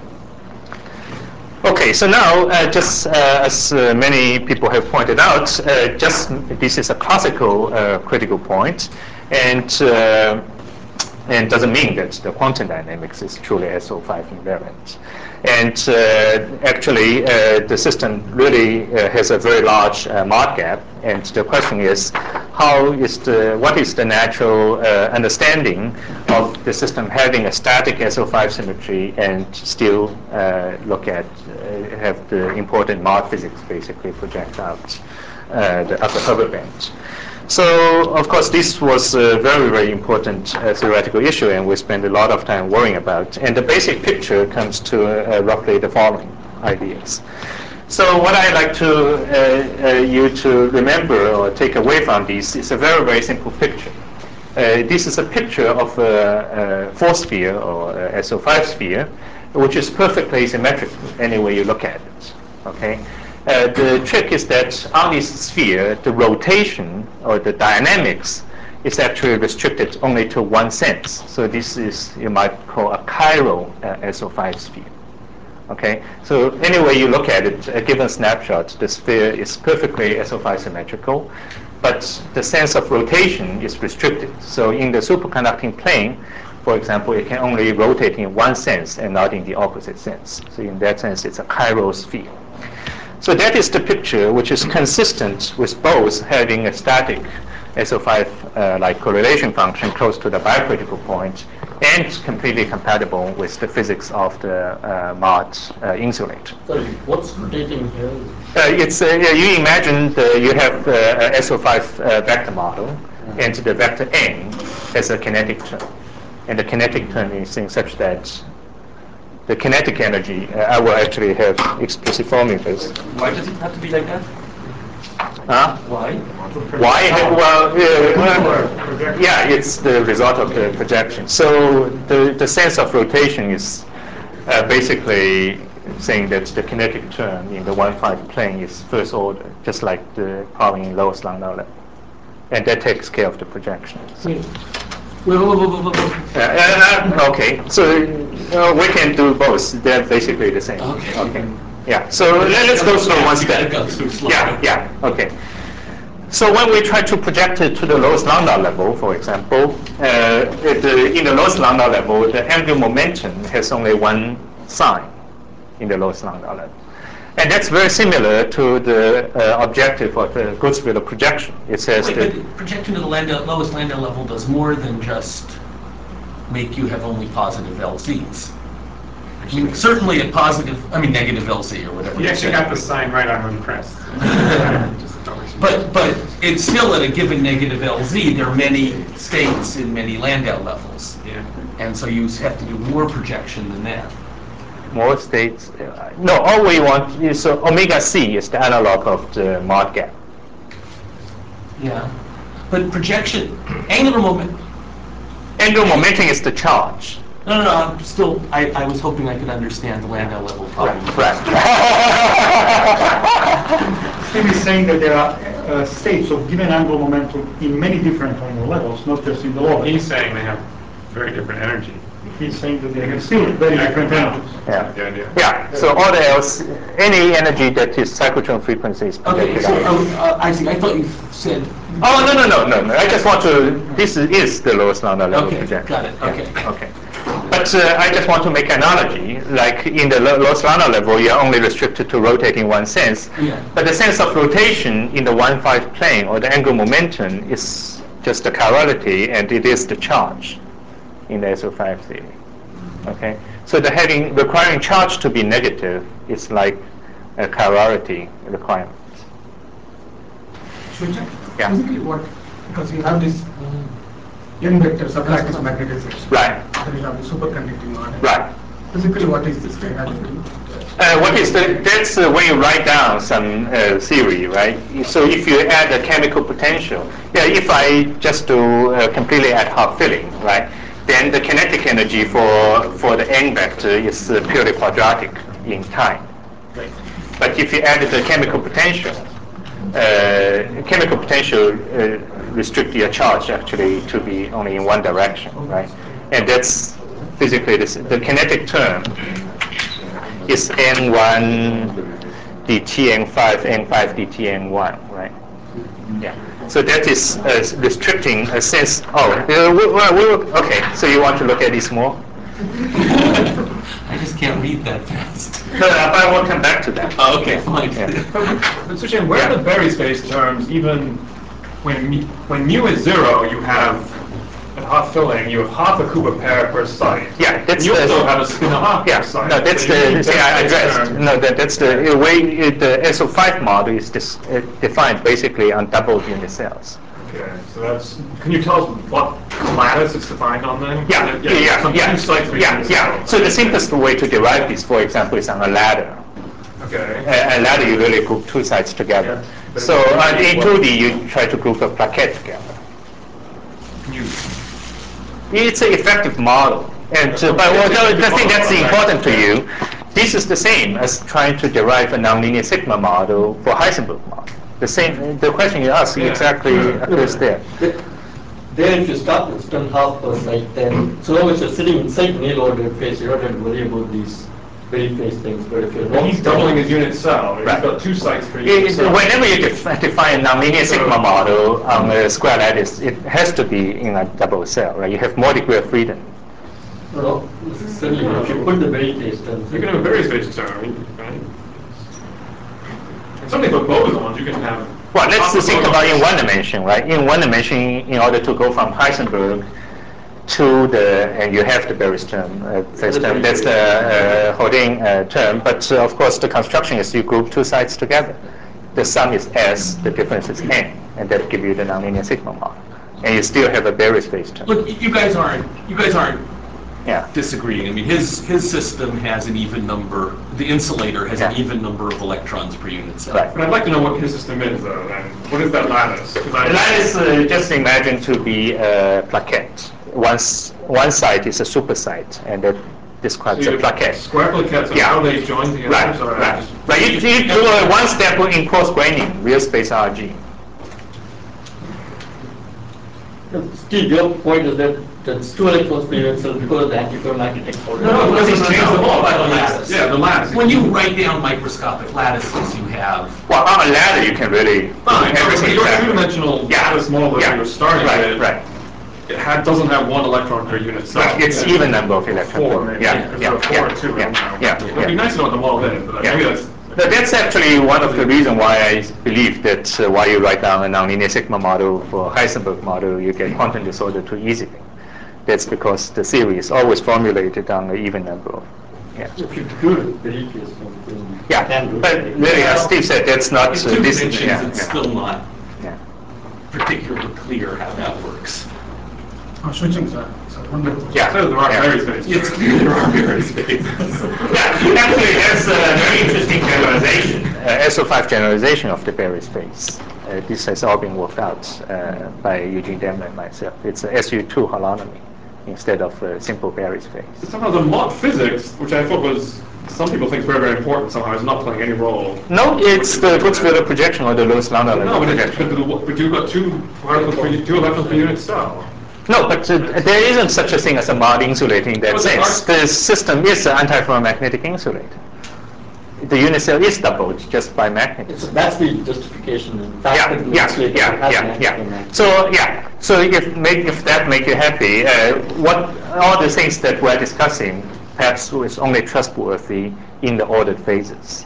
Okay, so now, uh, just uh, as uh, many people have pointed out, uh, just this is a classical uh, critical point, and uh, and doesn't mean that the quantum dynamics is truly S O five invariant. And uh, actually, uh, the system really uh, has a very large uh, Mott gap, and the question is, how is the what is the natural uh, understanding of the system having a static S O five symmetry and still uh, look at uh, have the important Mott physics basically project out uh, the upper Hilbert band. So, of course, this was a very, very important uh, theoretical issue, and we spent a lot of time worrying about. And the basic picture comes to uh, roughly the following ideas. So what I'd like to uh, uh, you to remember or take away from this is a very, very simple picture. Uh, this is a picture of a, a four sphere or a S O five sphere, which is perfectly symmetric any way you look at it. Okay. Uh, the trick is that on this sphere, the rotation or the dynamics is actually restricted only to one sense. So this is, you might call a chiral uh, S O five sphere. Okay, so any way you look at it, a given snapshot, the sphere is perfectly S O five symmetrical, but the sense of rotation is restricted. So in the superconducting plane, for example, it can only rotate in one sense and not in the opposite sense. So in that sense, it's a chiral sphere. So that is the picture, which is consistent with both having a static S O five uh, like correlation function close to the bicritical point and completely compatible with the physics of the uh, Mott uh, insulator. Sorry, what's rotating here? Uh, it's uh, you imagine the, you have uh, a S O five uh, vector model, and the vector n as a kinetic term. and the kinetic term is in such that the kinetic energy, uh, I will actually have explicit formulas. Why does it have to be like that? Huh? Why? Why? Well, uh, well, yeah, it's the result of the projection. So the, the sense of rotation is uh, basically saying that the kinetic term in the one five plane is first order, just like the problem in lowest Landau level. And that takes care of the projection. So. Wait, wait, wait, wait, wait, wait. Uh, uh, okay, so uh, we can do both. They're basically the same. Okay. Okay. Yeah. So let, let's go through one You gotta step. go through slow. Yeah. Yeah. Okay. So when we try to project it to the lowest Landau level, for example, uh, at the, in the lowest Landau level, the angular momentum has only one sign in the lowest Landau level. And that's very similar to the uh, objective of the Gutzwiller projection. It says Wait, that but projection to the Landau, lowest Landau level does more than just make you have only positive L Zs. I mean, certainly a positive, I mean, negative L Z or whatever. You you actually said. got the sign right, I'm impressed. But, but it's still at a given negative L Z, there are many states in many Landau levels. Yeah. And so you have to do more projection than that. more states. Uh, no, all we want is uh, omega C is the analog of the mod gap. Yeah. But projection, angular moment. Angular momentum is the charge. No, no, no, I'm still, I, I was hoping I could understand the Landau level problem. Right. Steve is saying that there are uh, states of given angular momentum in many different angular levels, not just in the lower. He's saying they have very different energy. He's saying that they have still very different energies. Yeah. The idea. Yeah. So all the else, any energy that is cyclotron frequency is Okay, projected so out. uh, I see, I thought you said. Oh no no no no no! I just want to. This is, is the lowest Landau level Okay, projection. got it, okay. Yeah, okay. But uh, I just want to make an analogy. Like in the lo- lowest Landau level, you are only restricted to rotating one sense. Yeah. But the sense of rotation in the one five plane or the angular momentum is just the chirality, and it is the charge in the S O five theory. Okay. So the having requiring charge to be negative is like a chirality requirement. Shuja, Yeah. basically what, because you have this n vector sublattice magnetization. Right. Then you have the superconducting model. Right. Basically, what is this dynamic? Uh, what is the, that's uh, when you write down some uh, theory, right? So if you add a chemical potential, yeah, if I just do uh, completely ad hoc filling, right, then the kinetic energy for, for the n vector is uh, purely quadratic in time. Right. But if you add the chemical potential, uh, chemical potential uh, restrict your charge actually to be only in one direction, right? And that's physically this, the kinetic term is n one dt n five n five dt n one, right? Yeah. So that is uh, restricting a sense. Oh, uh, we, well, we will, okay. So you want to look at this more? I just can't read that fast. No, I will come back to that. Oh, okay, fine. Yeah. But Sushin, where are the Berry space terms, even when mu, when mu is zero, you have at half filling, you have half a Kuba pair per site. Yeah, that's you the, also have a spin and a half yeah, per site. no, that's So you the need thing I Berry space addressed. terms. No, that, that's the way it, the S O five model is dis, uh, defined basically on double unit cells. Okay, so that's. Can you tell us what lattice it's defined on then? Yeah, yeah, yeah, some yeah, two sites between yeah, the yeah. cells. So the simplest way to derive this, for example, is on a ladder. Okay. A, a ladder, you really group two sides together. Yeah, but So in uh, in two what- D, you try to group a plaquette together. Can you? It's an effective model. And uh, but well, the, the thing that's important to you, this is the same as trying to derive a nonlinear sigma model for Heisenberg model. The same. The question you ask Yeah. exactly occurs there. There, if you start with one half per site, then so long as you're sitting inside nil order phase, you don't have to worry about these very phase things. But if you're And not, he's doubling his unit cell. He's Right. got two sites per It- unit cell. whenever you def define a nonlinear sigma model on a square lattice, it has to be in a double cell, right? You have more degree of freedom. no, necessarily, if you put the very phase terms. You can have a very space term, right? And something for bosons, you can have. Well, let's half a think boson. about in one dimension, right? In one dimension, in order to go from Heisenberg to the, and you have the Berry's term, uh, phase term, that's the uh, Houdin uh, term, but uh, of course the construction is you group two sides together. The sum is S, the difference is N, and that gives you the nonlinear sigma model. and you still have a Berry space term. Look, you guys aren't, you guys aren't Yeah. disagreeing. I mean, his, his system has an even number, the insulator has an Yeah. even number of electrons per unit cell. Right. But I'd like to know what his system is, though, then. What is that lattice? 'Cause I- That is uh, just imagined to be a plaquette. Once, one side is a supersite, and that describes So a you- plaquette. Square plaquettes, and Yeah. how they join together? Right, so I right. just- But you, you do a one step in cross graining, real space R G. Steve, your point is that that's two electrons per unit cell because of the antiferromagnetic order. No, no, Because he's changed them all by the the lattice. Yeah, the lattice. When you write down microscopic lattices, you have, Well, on a ladder, you can really do Fine, but everything. your exactly. two-dimensional Yeah. lattice model that Yeah. you were starting Right, with, right. it had, doesn't have one electron per unit cell. Right, it's even number of electrons. Four, maybe. Yeah, Is yeah, there a four yeah, or two? I yeah, don't know. yeah, It'd be yeah. nice to know what the model is, but Yeah. maybe that's. But that's actually one of the reasons why I believe that uh, why you write down a nonlinear sigma model for Heisenberg model, you get quantum disorder too easily. That's because the theory is always formulated on an even number of. Yeah. If you do it, the equals can Yeah, can do but it. really, as Steve said, that's not in uh, two this. dimensions, Yeah, it's yeah, still not yeah. particularly clear how that works. Oh, switching, sir. So one minute. Yeah. So there are Yeah. very space. It's clear there are mirror spaces. Yeah, actually, that's a very interesting generalization, uh, S O five generalization of the Berry space. Uh, this has all been worked out uh, by Eugene Demler and myself. It's a S U two holonomy instead of a simple Berry space. Somehow the mod physics, which I thought was, some people think very, very important somehow, is not playing any role. No, it's the Gutzwiller projection or the Lewis Lambda No, level but, it's, projection. but, the, but you've got two particles per, two electrons per unit cell. No, but uh, there isn't such a thing as a mod insulator in that Well, there sense. are- The system is an antiferromagnetic insulator. The unit cell is doubled just by It's, magnetism. that's the justification. The fact Yeah, that the yeah, insulator yeah, has yeah, an yeah. antiferromagnetic- So yeah, so if make if that make you happy, uh, what all the things that we're discussing perhaps is only trustworthy in the ordered phases.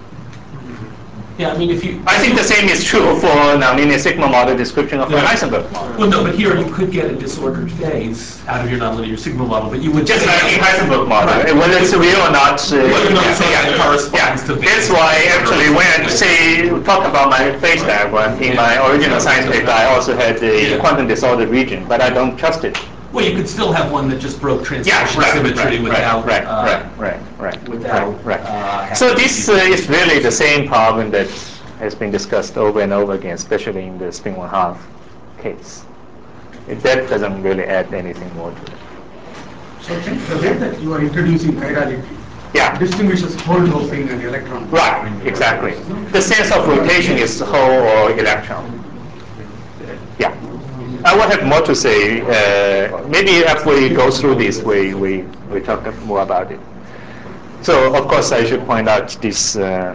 Yeah, I mean, if you, I think the same is true for nonlinear sigma model description of the Heisenberg model. well, no, but here you could get a disordered phase out of your nonlinear sigma model, but you would Just like in Heisenberg model, Right. whether it's real or not. Uh, Whether or not yeah, something yeah, corresponds yeah. to the- That's why actually when say talk about my phase diagram in my original science paper, I also had the Yeah. quantum disordered region, but I don't trust it. Well, you could still have one that just broke Yeah, translation right, symmetry right, without, right, uh, right, right, right, without, right, right. uh, So having this to uh, be- is really the same problem that has been discussed over and over again, especially in the spin one half case. It, that doesn't really add anything more to it. So the way that you are introducing chirality Yeah. distinguishes whole doping and electron. Right, exactly. The sense of rotation is whole or electron. Yeah. I will have more to say. Uh, maybe after we go through this, we, we, we talk more about it. So, of course, I should point out this uh,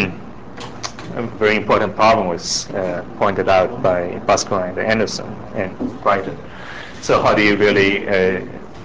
a very important problem was uh, pointed out by Bhaskar and Anderson and Brighton. So how do you really uh,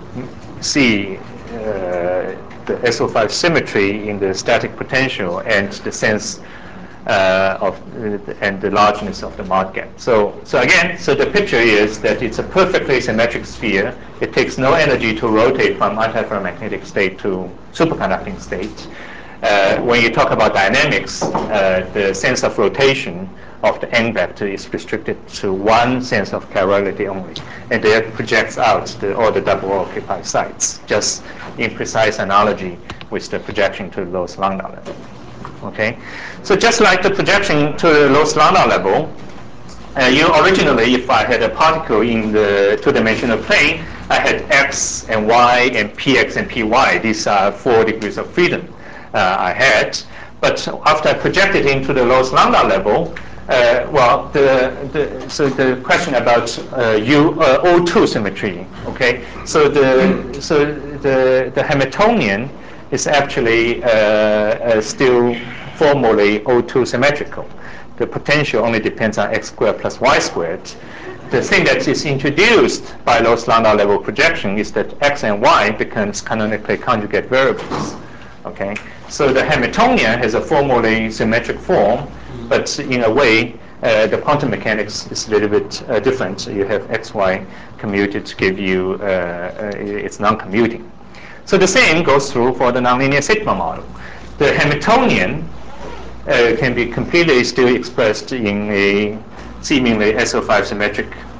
see uh, the S O five symmetry in the static potential and the sense uh, of uh, and the largeness of the mod gap? So, so again, so the picture is that it's a perfectly symmetric sphere. It takes no energy to rotate from antiferromagnetic state to superconducting state. Uh, when you talk about dynamics, uh, the sense of rotation of the n vector is restricted to one sense of chirality only, and that projects out the, all the double occupied sites, just in precise analogy with the projection to the lowest lambda level. Okay, so just like the projection to the lowest lambda level, uh, you originally, if I had a particle in the two-dimensional plane, I had x and y and px and py. These are four degrees of freedom. Uh, I had, but after I projected into the lowest lambda level, uh, well, the, the so the question about uh, U uh, O two symmetry, okay? So the so the the Hamiltonian is actually uh, uh, still formally O two symmetrical. The potential only depends on x squared plus y squared. The thing that is introduced by lowest lambda level projection is that x and y becomes canonically conjugate variables. Okay, so the Hamiltonian has a formally symmetric form, but in a way, uh, the quantum mechanics is a little bit uh, different. So you have xy commuted to give you, uh, uh, it's non-commuting. So the same goes through for the nonlinear sigma model. The Hamiltonian uh, can be completely still expressed in a seemingly S O five symmetric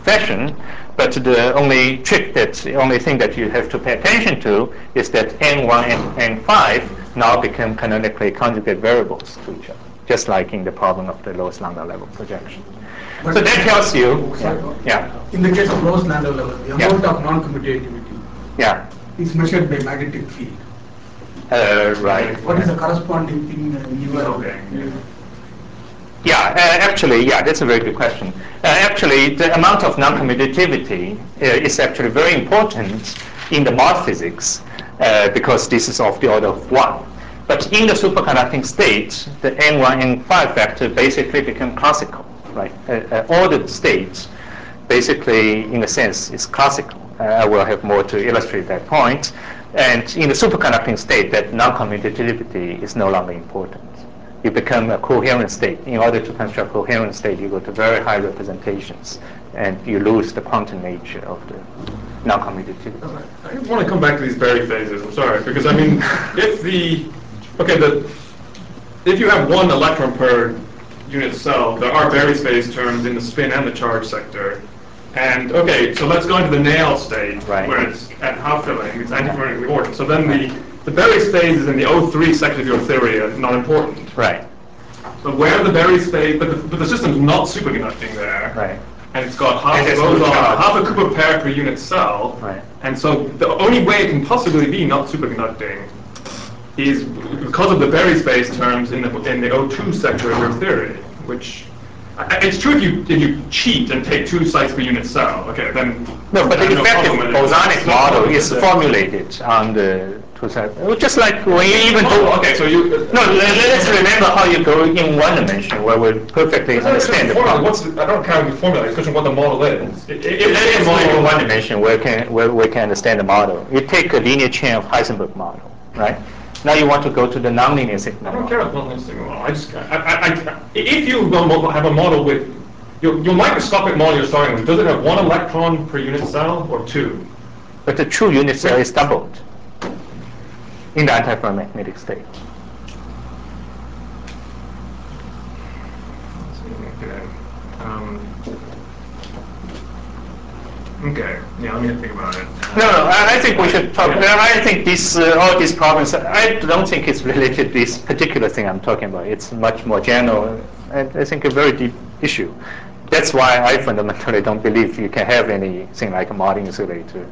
fashion. But the only trick, that the only thing that you have to pay attention to is that n one and n five now become canonically conjugate variables to each other, just like in the problem of the lowest lambda level projection. But so that tells you, sorry, yeah, in the case of lowest lambda level, the Yeah. amount of non-commutativity yeah, is measured by magnetic field. uh, right. What is the corresponding thing uh, you are Yeah, uh, actually, yeah, that's a very good question. Uh, actually, the amount of non-commutativity uh, is actually very important in the Mott physics uh, because this is of the order of one. But in the superconducting state, the n one, n five vector basically become classical, right? Uh, uh, ordered state basically, in a sense, is classical. Uh, I will have more to illustrate that point. And in the superconducting state, that non-commutativity is no longer important. You become a coherent state. In order to construct coherent state, you go to very high representations, and you lose the quantum nature of the non-commutativity. I want to come back to these Berry phases. I'm sorry, because I mean, if the okay, the if you have one electron per unit cell, there are Berry phase terms in the spin and the charge sector. And okay, so let's go into the Néel state, Right. where it's at half filling, it's antiferronically ordered. So then the the Berry phase is in the O three section of your theory, and not important. Right. But where the Berry phase, but the, but the system's not superconducting there. Right. And it's got half And a it's boson, good charge. half a Cooper pair per unit cell. Right. And so the only way it can possibly be not superconducting is because of the Berry space terms in the in the O two sector of your theory, which I- it's true if you if you cheat and take two sites per unit cell. Okay, then No, but the there's no effective problem with it. bosonic It's no model problem is with it. formulated on the two sides. Just like when you even do. Oh, okay, so you No, let, let's remember how you go in one dimension, where we perfectly It's not just understand the formula. problem. What's the, I don't care how you formulate. It's just what the model is. It, it, Let's it's go in model. one dimension where, can, where we can understand the model. You take a linear chain of Heisenberg model, right? Now you want to go to the nonlinear signal I don't model. care about non signal model. I just, I, I, I, if you have a model with your, your microscopic model you're starting with, does it have one electron per unit cell or two? But the true unit cell is doubled in the antiferromagnetic state. Okay. Um, okay. Yeah, let me think about it. No, no, I I think we should talk. I think these, uh, all these problems, I don't think it's related to this particular thing I'm talking about. It's much more general, and I think a very deep issue. That's why I fundamentally don't believe you can have anything like a Mott insulator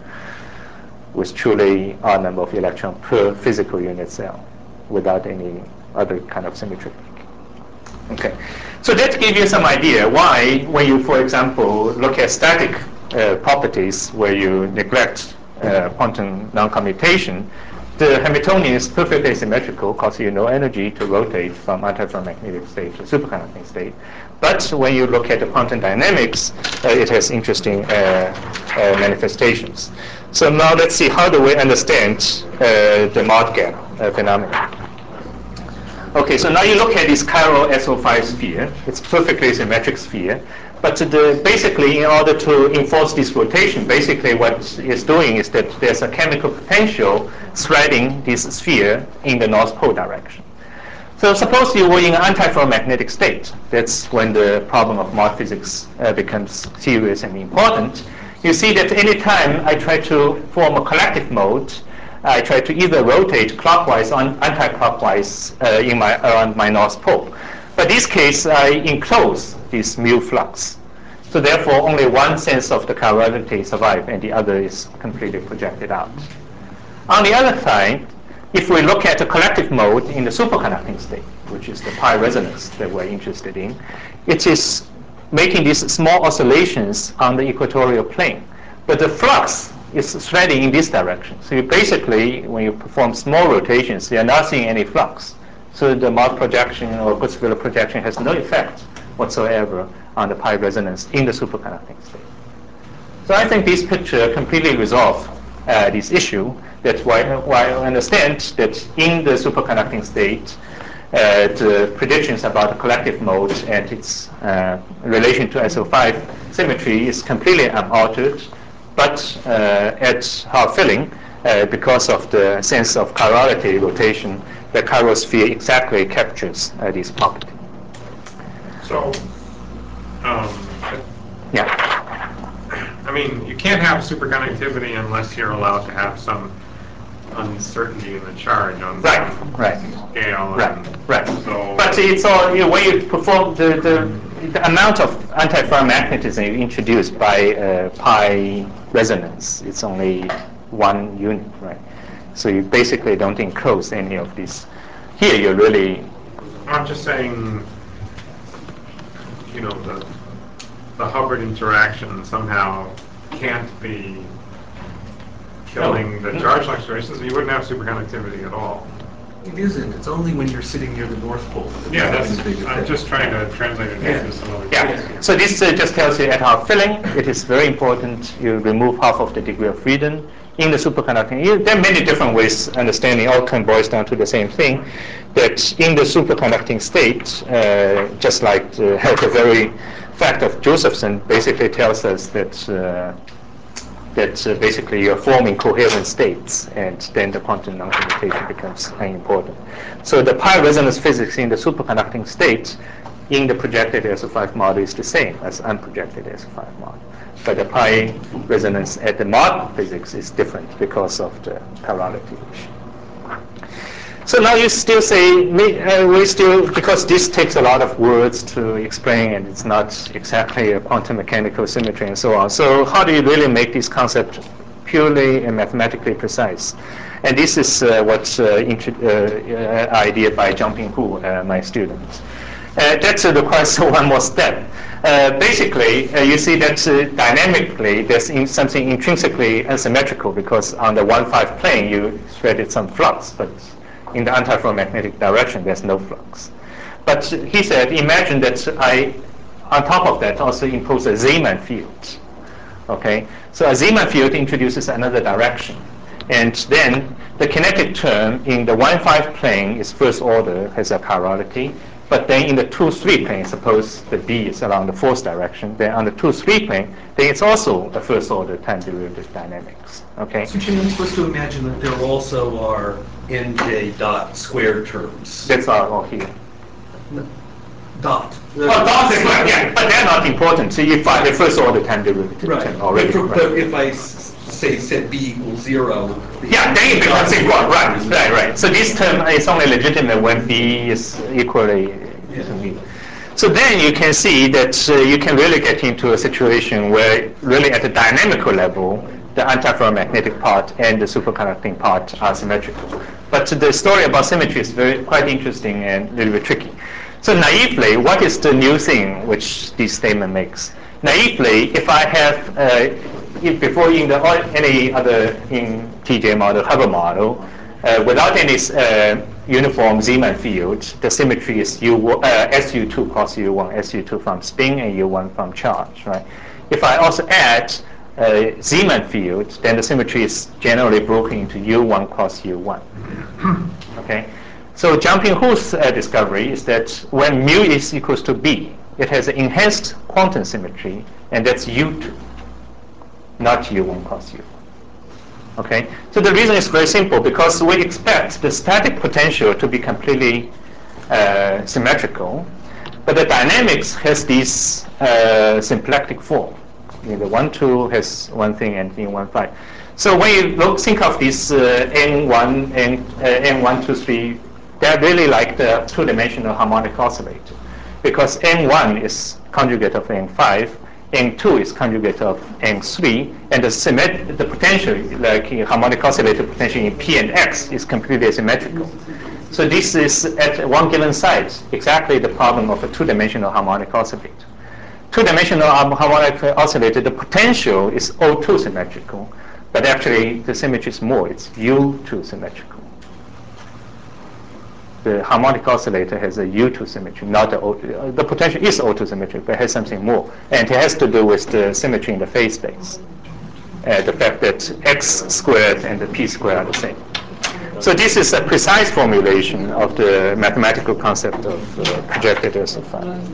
with truly odd number of electrons per physical unit cell without any other kind of symmetry. Okay, so that gives you some idea why, when you, for example, look at static uh, properties where you neglect uh, quantum non-commutation, the Hamiltonian is perfectly symmetrical because you know energy to rotate from antiferromagnetic state to superconducting state. But when you look at the quantum dynamics, uh, it has interesting uh, uh, manifestations. So now let's see, how do we understand uh, the Mott gap uh, phenomenon? Okay, so now you look at this chiral S O five sphere. It's perfectly symmetric sphere. But the, basically, in order to enforce this rotation, basically what it's doing is that there's a chemical potential threading this sphere in the North Pole direction. So suppose you were in an antiferromagnetic state. That's when the problem of Mott physics uh, becomes serious and important. You see that any time I try to form a collective mode, I try to either rotate clockwise or anti-clockwise uh, in my, around my North Pole. But in this case, I enclose this mu flux. So therefore, only one sense of the chirality survives, and the other is completely projected out. On the other side, if we look at the collective mode in the superconducting state, which is the pi resonance that we're interested in, it is making these small oscillations on the equatorial plane. But the flux is threading in this direction. So you basically, when you perform small rotations, you're not seeing any flux. So the Mott projection or Kurzweiler projection has no effect whatsoever on the pi resonance in the superconducting state. So I think this picture completely resolves uh, this issue. That's why, why I understand that in the superconducting state, uh, the predictions about the collective mode and its uh, relation to S O five symmetry is completely unaltered. But uh, at half filling, uh, because of the sense of chirality rotation, the chiral sphere exactly captures uh, this property. So, um, Yeah. mean, you can't have superconductivity unless you're allowed to have some uncertainty in the charge on Right, some right. scale. Right, and right. So, But it's all, you know, when you perform the, the, the amount of antiferromagnetism you introduce by uh, pi resonance, it's only one unit, right? So you basically don't enclose any of these. Here you're really... I'm just saying, you know, the, the Hubbard interaction somehow can't be killing the charge fluctuations, you wouldn't have superconductivity at all. It isn't. It's only when you're sitting near the North Pole. Yeah, that's, a big I'm effect. just trying to translate it Yeah. into some other Yeah, things. so this uh, just tells you at half filling, it is very important you remove half of the degree of freedom in the superconducting. You, there are many different ways understanding, all can boils down to the same thing, that in the superconducting state, uh, just like the, the very fact of Josephson basically tells us that uh, that uh, basically you're forming coherent states, and then the quantum non-commutation becomes important. So the pi resonance physics in the superconducting state in the projected A S O five model is the same as unprojected A S O five model. But the pi resonance at the mod physics is different because of the chirality issue. So now you still say, uh, we still, because this takes a lot of words to explain and it's not exactly a quantum mechanical symmetry and so on. So how do you really make this concept purely and mathematically precise? And this is uh, what uh, intro- uh, uh, idea by Jiangping Hu, uh, my student. Uh, that uh, requires one more step. Uh, basically, uh, you see that uh, dynamically there's in something intrinsically asymmetrical because on the one five plane you threaded some flux, but in the antiferromagnetic direction there's no flux. But he said, imagine that I, on top of that, also impose a Zeeman field. Okay, so a Zeeman field introduces another direction, and then the kinetic term in the one five plane is first order, has a chirality. But then in the two three plane, suppose the B is along the fourth direction, then on the two three plane, then it's also a first order time derivative dynamics. Okay. So Jim, I'm supposed to imagine that there also are N J dot squared terms. That's all, all here. No. Dot. Oh, dots as well, yeah, but they're not important. So you find the first order time derivative Right. term already. But, for, right. but if I s- say set B equals zero. Yeah, then it becomes equal. Right, right, right. So this term is only legitimate when B is equally Yeah. to mu. So then you can see that uh, you can really get into a situation where really at the dynamical level, the antiferromagnetic part and the superconducting part are symmetrical. But the story about symmetry is very quite interesting and a little bit tricky. So naively, what is the new thing which this statement makes? Naively, if I have, uh, if before in the or any other in T J model, Hubbard model, uh, without any uh, uniform Zeeman field, the symmetry is U, uh, S U two cross U one, S U two from spin and U one from charge, right? If I also add a Zeeman field, then the symmetry is generally broken into U one cross U one. Okay. So Jiangping Hu's uh, discovery is that when mu is equals to B, it has an enhanced quantum symmetry, and that's U two, not U one cross U one. Okay, so the reason is very simple, because we expect the static potential to be completely uh, symmetrical, but the dynamics has this uh, symplectic form. You know, the one two has one thing and N one five. So when you look, think of this uh, N one and uh, N one two three, they're really like the two-dimensional harmonic oscillator, because N one is conjugate of N five, N two is conjugate of N three, and the, symmet the potential, like in harmonic oscillator potential in P and X, is completely symmetrical. So this is at one given site exactly the problem of a two-dimensional harmonic oscillator. Two-dimensional harmonic oscillator, the potential is O two symmetrical, but actually the symmetry is more, it's U two symmetrical. The harmonic oscillator has a U two symmetry, not the O two. The potential is O two symmetric, but has something more. And it has to do with the symmetry in the phase space. Uh, the fact that X squared and the P squared are the same. So this is a precise formulation of the mathematical concept of uh, projected S O five.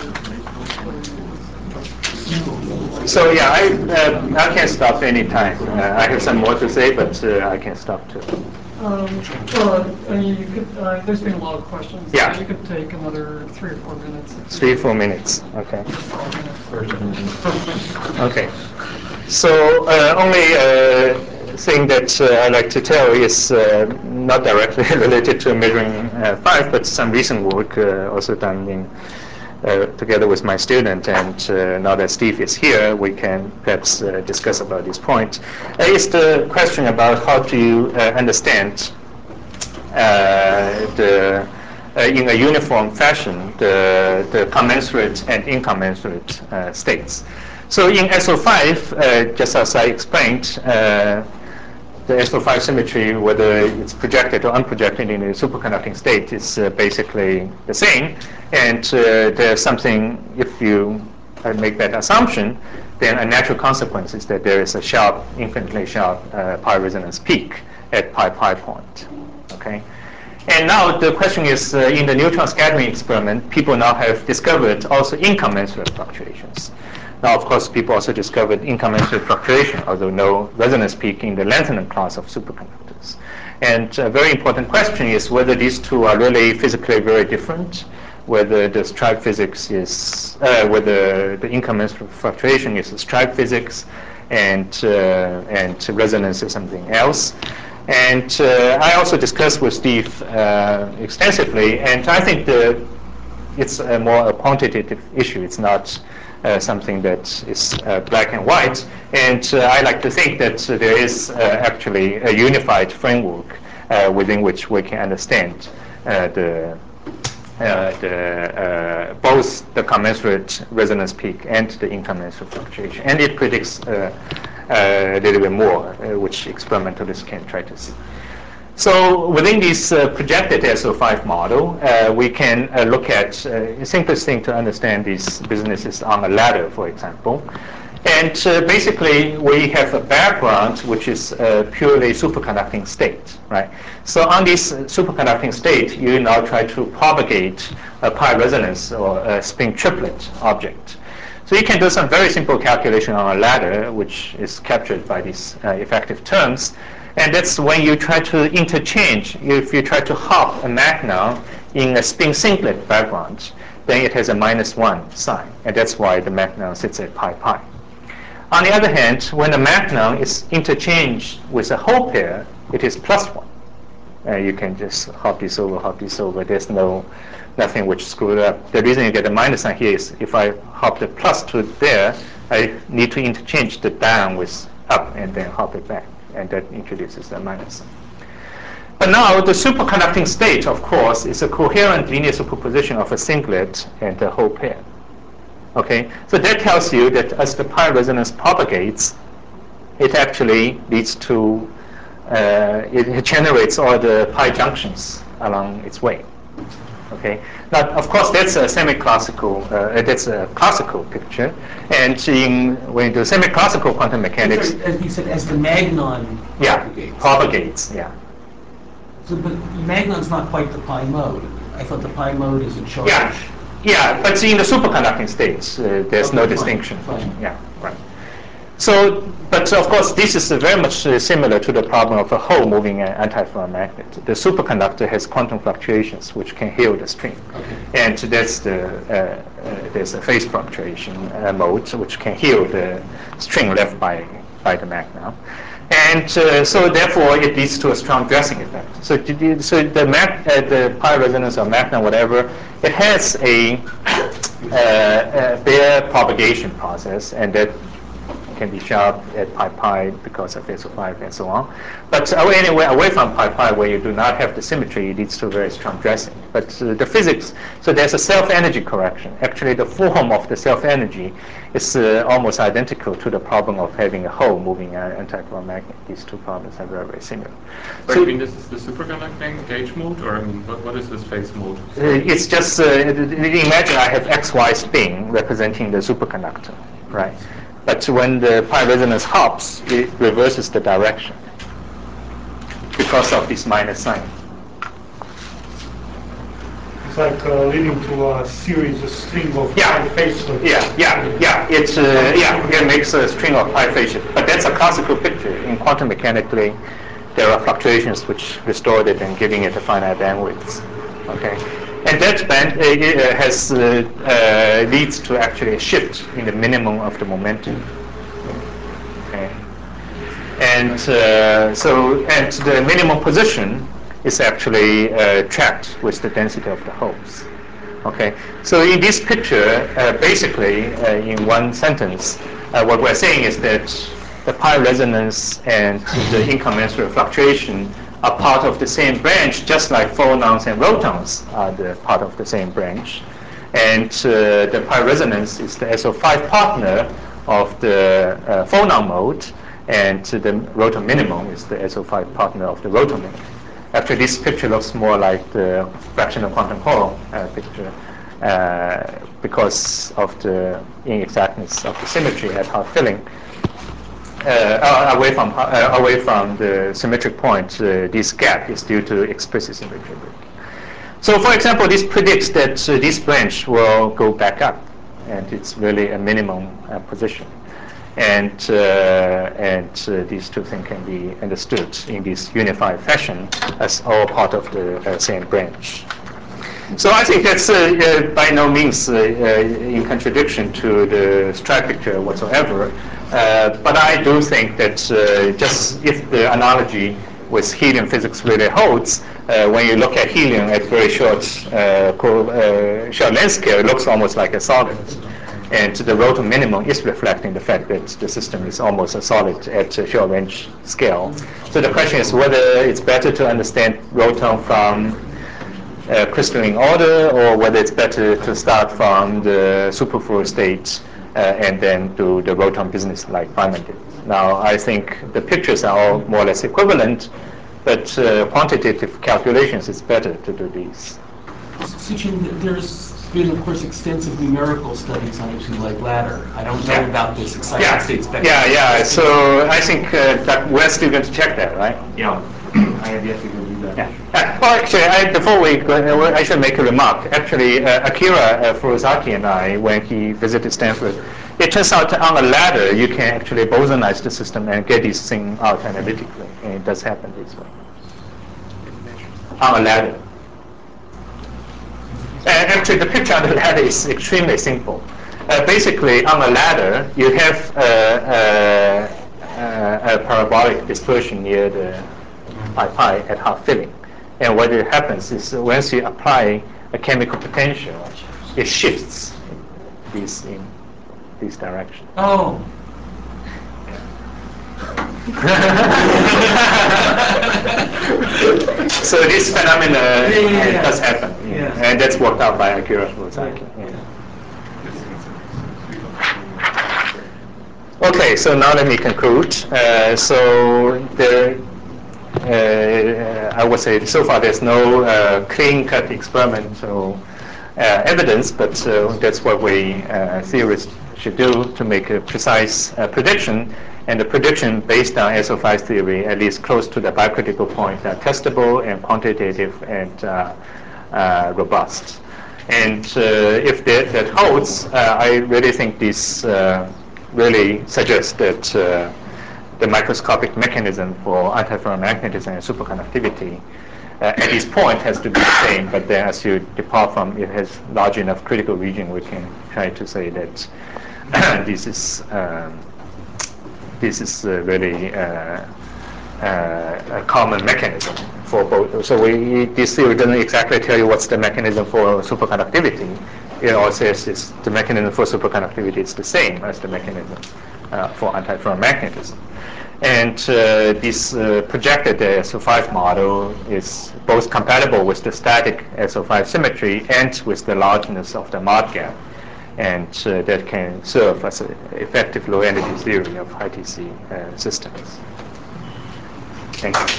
So yeah, I, uh, I can stop anytime. Uh, I have some more to say, but uh, I can stop too. Um, well, I mean, you could, uh, there's been a lot of questions. Yeah. So you could take another three or four minutes. Three, four minutes. Okay. Okay. So uh, only uh, thing that uh, I like to tell is uh, not directly related to measuring uh, five, but some recent work uh, also done in uh, together with my student. And uh, now that Steve is here, we can perhaps uh, discuss about this point. Uh, it's the question about how to uh, understand uh, the uh, in a uniform fashion the the commensurate and incommensurate uh, states. So in S O five, uh, just as I explained, uh, the S O five symmetry, whether it's projected or unprojected in a superconducting state, is uh, basically the same. And uh, there's something, if you uh, make that assumption, then a natural consequence is that there is a sharp, infinitely sharp uh, pi resonance peak at pi pi point. Okay. And now the question is, uh, in the neutron scattering experiment, people now have discovered also incommensurate fluctuations. Now, of course, people also discovered incommensurate fluctuation, although no resonance peak in the lanthanum class of superconductors. And a very important question is whether these two are really physically very different, whether the stripe physics is, uh, whether the incommensurate fluctuation is a stripe physics and, uh, and resonance is something else. And uh, I also discussed with Steve uh, extensively, and I think the, it's a more a quantitative issue. It's not uh, something that is uh, black and white. And uh, I like to think that uh, there is uh, actually a unified framework uh, within which we can understand uh, the Uh, the, uh, both the commensurate resonance peak and the incommensurate fluctuation. And it predicts uh, uh, a little bit more, uh, which experimentalists can try to see. So within this uh, projected S O five model, uh, we can uh, look at uh, the simplest thing to understand these businesses on a ladder, for example. And uh, basically, we have a background which is a purely superconducting state, right? So on this superconducting state, you now try to propagate a pi resonance or a spin triplet object. So you can do some very simple calculation on a ladder, which is captured by these uh, effective terms. And that's when you try to interchange. If you try to hop a magnon in a spin singlet background, then it has a minus one sign. And that's why the magnon sits at pi pi. On the other hand, when a magnon is interchanged with a whole pair, it is plus one. Uh, you can just hop this over, hop this over. There's no nothing which screwed up. The reason you get a minus sign here is if I hop the plus to there, I need to interchange the down with up and then hop it back, and that introduces a minus sign. But now the superconducting state, of course, is a coherent linear superposition of a singlet and a whole pair. Okay, so that tells you that as the pi resonance propagates, it actually leads to, uh, it, it generates all the pi junctions along its way. Okay, now of course that's a semi-classical, uh, that's a classical picture, and in, when you do semi-classical quantum mechanics, Sorry, as you said, as the magnon yeah, propagates. propagates, yeah. So, but magnon's not quite the pi mode. I thought the pi mode is a charge. Yeah. Yeah, but in the superconducting states, uh, there's Okay, no fine, distinction. fine. Yeah, right. So, but of course, this is uh, very much uh, similar to the problem of a hole moving an antiferromagnet. The superconductor has quantum fluctuations which can heal the string, Okay. and that's the uh, uh, there's a phase fluctuation uh, mode which can heal the string left by by the magnon. And uh, so therefore it leads to a strong dressing effect. So, the, so the, mag, uh, the pi resonance or magnon, whatever, it has a, uh, a bare propagation process, and that can be sharp at pi pi because of S O five and so on. But uh, anyway, away from pi pi, where you do not have the symmetry, it leads to very strong dressing. But uh, the physics, so there's a self-energy correction. Actually, the form of the self-energy is uh, almost identical to the problem of having a hole moving an antiferromagnet. These two problems are very, very similar. So, So, I mean, this is the superconducting gauge mode, or I mean, what, what is this phase mode? Uh, it's just, uh, imagine I have X Y spin representing the superconductor, right? But when the pi resonance hops, it reverses the direction because of this minus sign. It's like uh, leading to a series, a string of Yeah. pi faces. Yeah, yeah, yeah. It's uh, yeah, it makes a string of pi faces. But that's a classical picture. In quantum mechanically, there are fluctuations which restore it and giving it a finite bandwidth. Okay, and that band uh, uh, has uh, uh, leads to actually a shift in the minimum of the momentum. And uh, so, and the minimum position is actually uh, tracked with the density of the holes. Okay, so in this picture, uh, basically, uh, in one sentence, uh, what we're saying is that the pi resonance and the incommensurate fluctuation are part of the same branch, just like phonons and rotons are the part of the same branch. And uh, the pi resonance is the S O five partner of the uh, phonon mode, and the rotor minimum is the S O five partner of the rotor minimum. Actually, this picture looks more like the fractional quantum Hall uh, picture uh, because of the inexactness of the symmetry at half filling. Uh, away from uh, away from the symmetric point, uh, this gap is due to explicit symmetry. So, for example, this predicts that uh, this branch will go back up, and it's really a minimum uh, position. And uh, and uh, these two things can be understood in this unified fashion as all part of the uh, same branch. So I think that's uh, uh, by no means uh, uh, in contradiction to the strike picture whatsoever. Uh, but I do think that uh, just if the analogy with helium physics really holds, uh, when you look at helium at very short, uh, co- uh, short length scale, it looks almost like a solid. And the rotor minimum is reflecting the fact that the system is almost a solid at a short range scale. So the question is whether it's better to understand rotor from uh, crystalline order, or whether it's better to start from the superfluid state uh, and then do the rotor business like Feynman did. Now, I think the pictures are all more or less equivalent, but uh, quantitative calculations is better to do these. Sijin, there's been, of course, extensive numerical studies on issues like ladder. I don't know Yeah. about this excited Yeah, state spectrum. yeah, yeah. So I think uh, that we're still going to check that, right? Yeah, I have yet to go do that. Yeah. Uh, well, actually, I, before we go, uh, I should make a remark. Actually, uh, Akira uh, Furuzaki and I, when he visited Stanford, it turns out on a ladder you can actually bosonize the system and get this thing out analytically, and it does happen this way. On a ladder. Uh, actually, the picture on the ladder is extremely simple. Uh, basically, on a ladder, you have uh, uh, uh, a parabolic dispersion near the pi pi at half filling. And what it happens is uh, once you apply a chemical potential, it shifts this in this direction. Oh. So this phenomena yeah, yeah, yeah. does happen, yeah. and that's worked out by Akira Furuzaki. Yeah. Yeah. Okay, so now let me conclude. Uh, so there, uh, I would say so far there's no uh, clean-cut experimental uh, evidence, but uh, that's what we uh, theorists should do to make a precise uh, prediction. And the prediction based on S O five theory, at least close to the bicritical point, are testable and quantitative and uh, uh, robust. And uh, if that, that holds, uh, I really think this uh, really suggests that uh, the microscopic mechanism for antiferromagnetism and superconductivity uh, at this point has to be the same, but then as you depart from it has large enough critical region, we can try to say that this is um, this is uh, really uh, uh, a common mechanism for both. So we, this theory doesn't exactly tell you what's the mechanism for superconductivity. It all says it's the mechanism for superconductivity is the same as the mechanism uh, for antiferromagnetism. And uh, this uh, projected S O five model is both compatible with the static S O five symmetry and with the largeness of the Mott gap. And uh, that can serve as an effective low energy theory of I T C uh, systems. Thank you.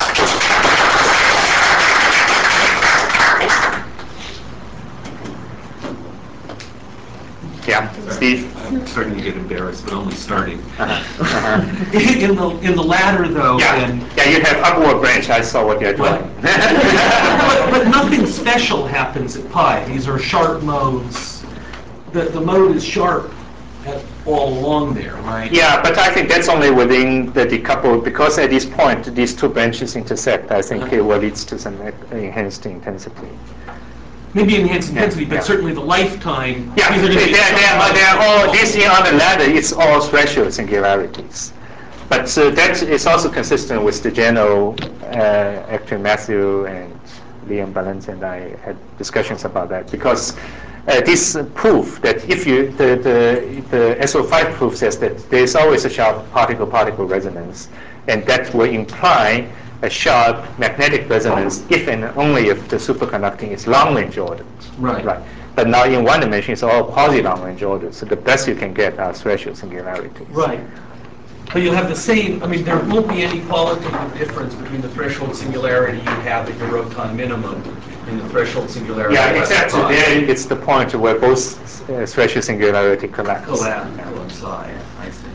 Yeah, Steve? I'm starting to get embarrassed, but only starting. Uh-huh. Uh-huh. in the in the ladder, though, yeah, and yeah, you have upward branch. I saw what you're doing. but, but, but nothing special happens at pi. These are sharp modes. The the mode is sharp at, all along there, right? Yeah, but I think that's only within the decoupled, because at this point these two branches intersect. I think uh-huh. it will lead to some enhanced intensity. Maybe enhanced intensity, yeah, but yeah. certainly the lifetime. Yeah, they're, they're, they're all, this here on the ladder, it's all threshold singularities. But uh, that is also consistent with the general, uh, actually Matthew and Liam Balance and I had discussions about that, because uh, this uh, proof that if you, the, the, the S O five proof says that there is always a sharp particle-particle resonance, and that will imply a sharp magnetic resonance if and only if the superconducting is long-range ordered. Right. Right. But now in one dimension, it's all quasi-long-range ordered, so the best you can get are threshold singularities. Right. But you'll have the same, I mean, there won't be any qualitative difference between the threshold singularity you have at your Rokon minimum and the threshold singularity. Yeah, at exactly. psi. There, it's the point where both uh, threshold singularity collapse. Collapse, coincide, I see.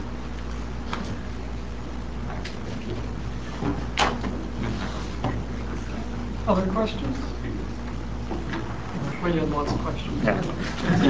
Other questions? I'm sure you had lots of questions. Yeah.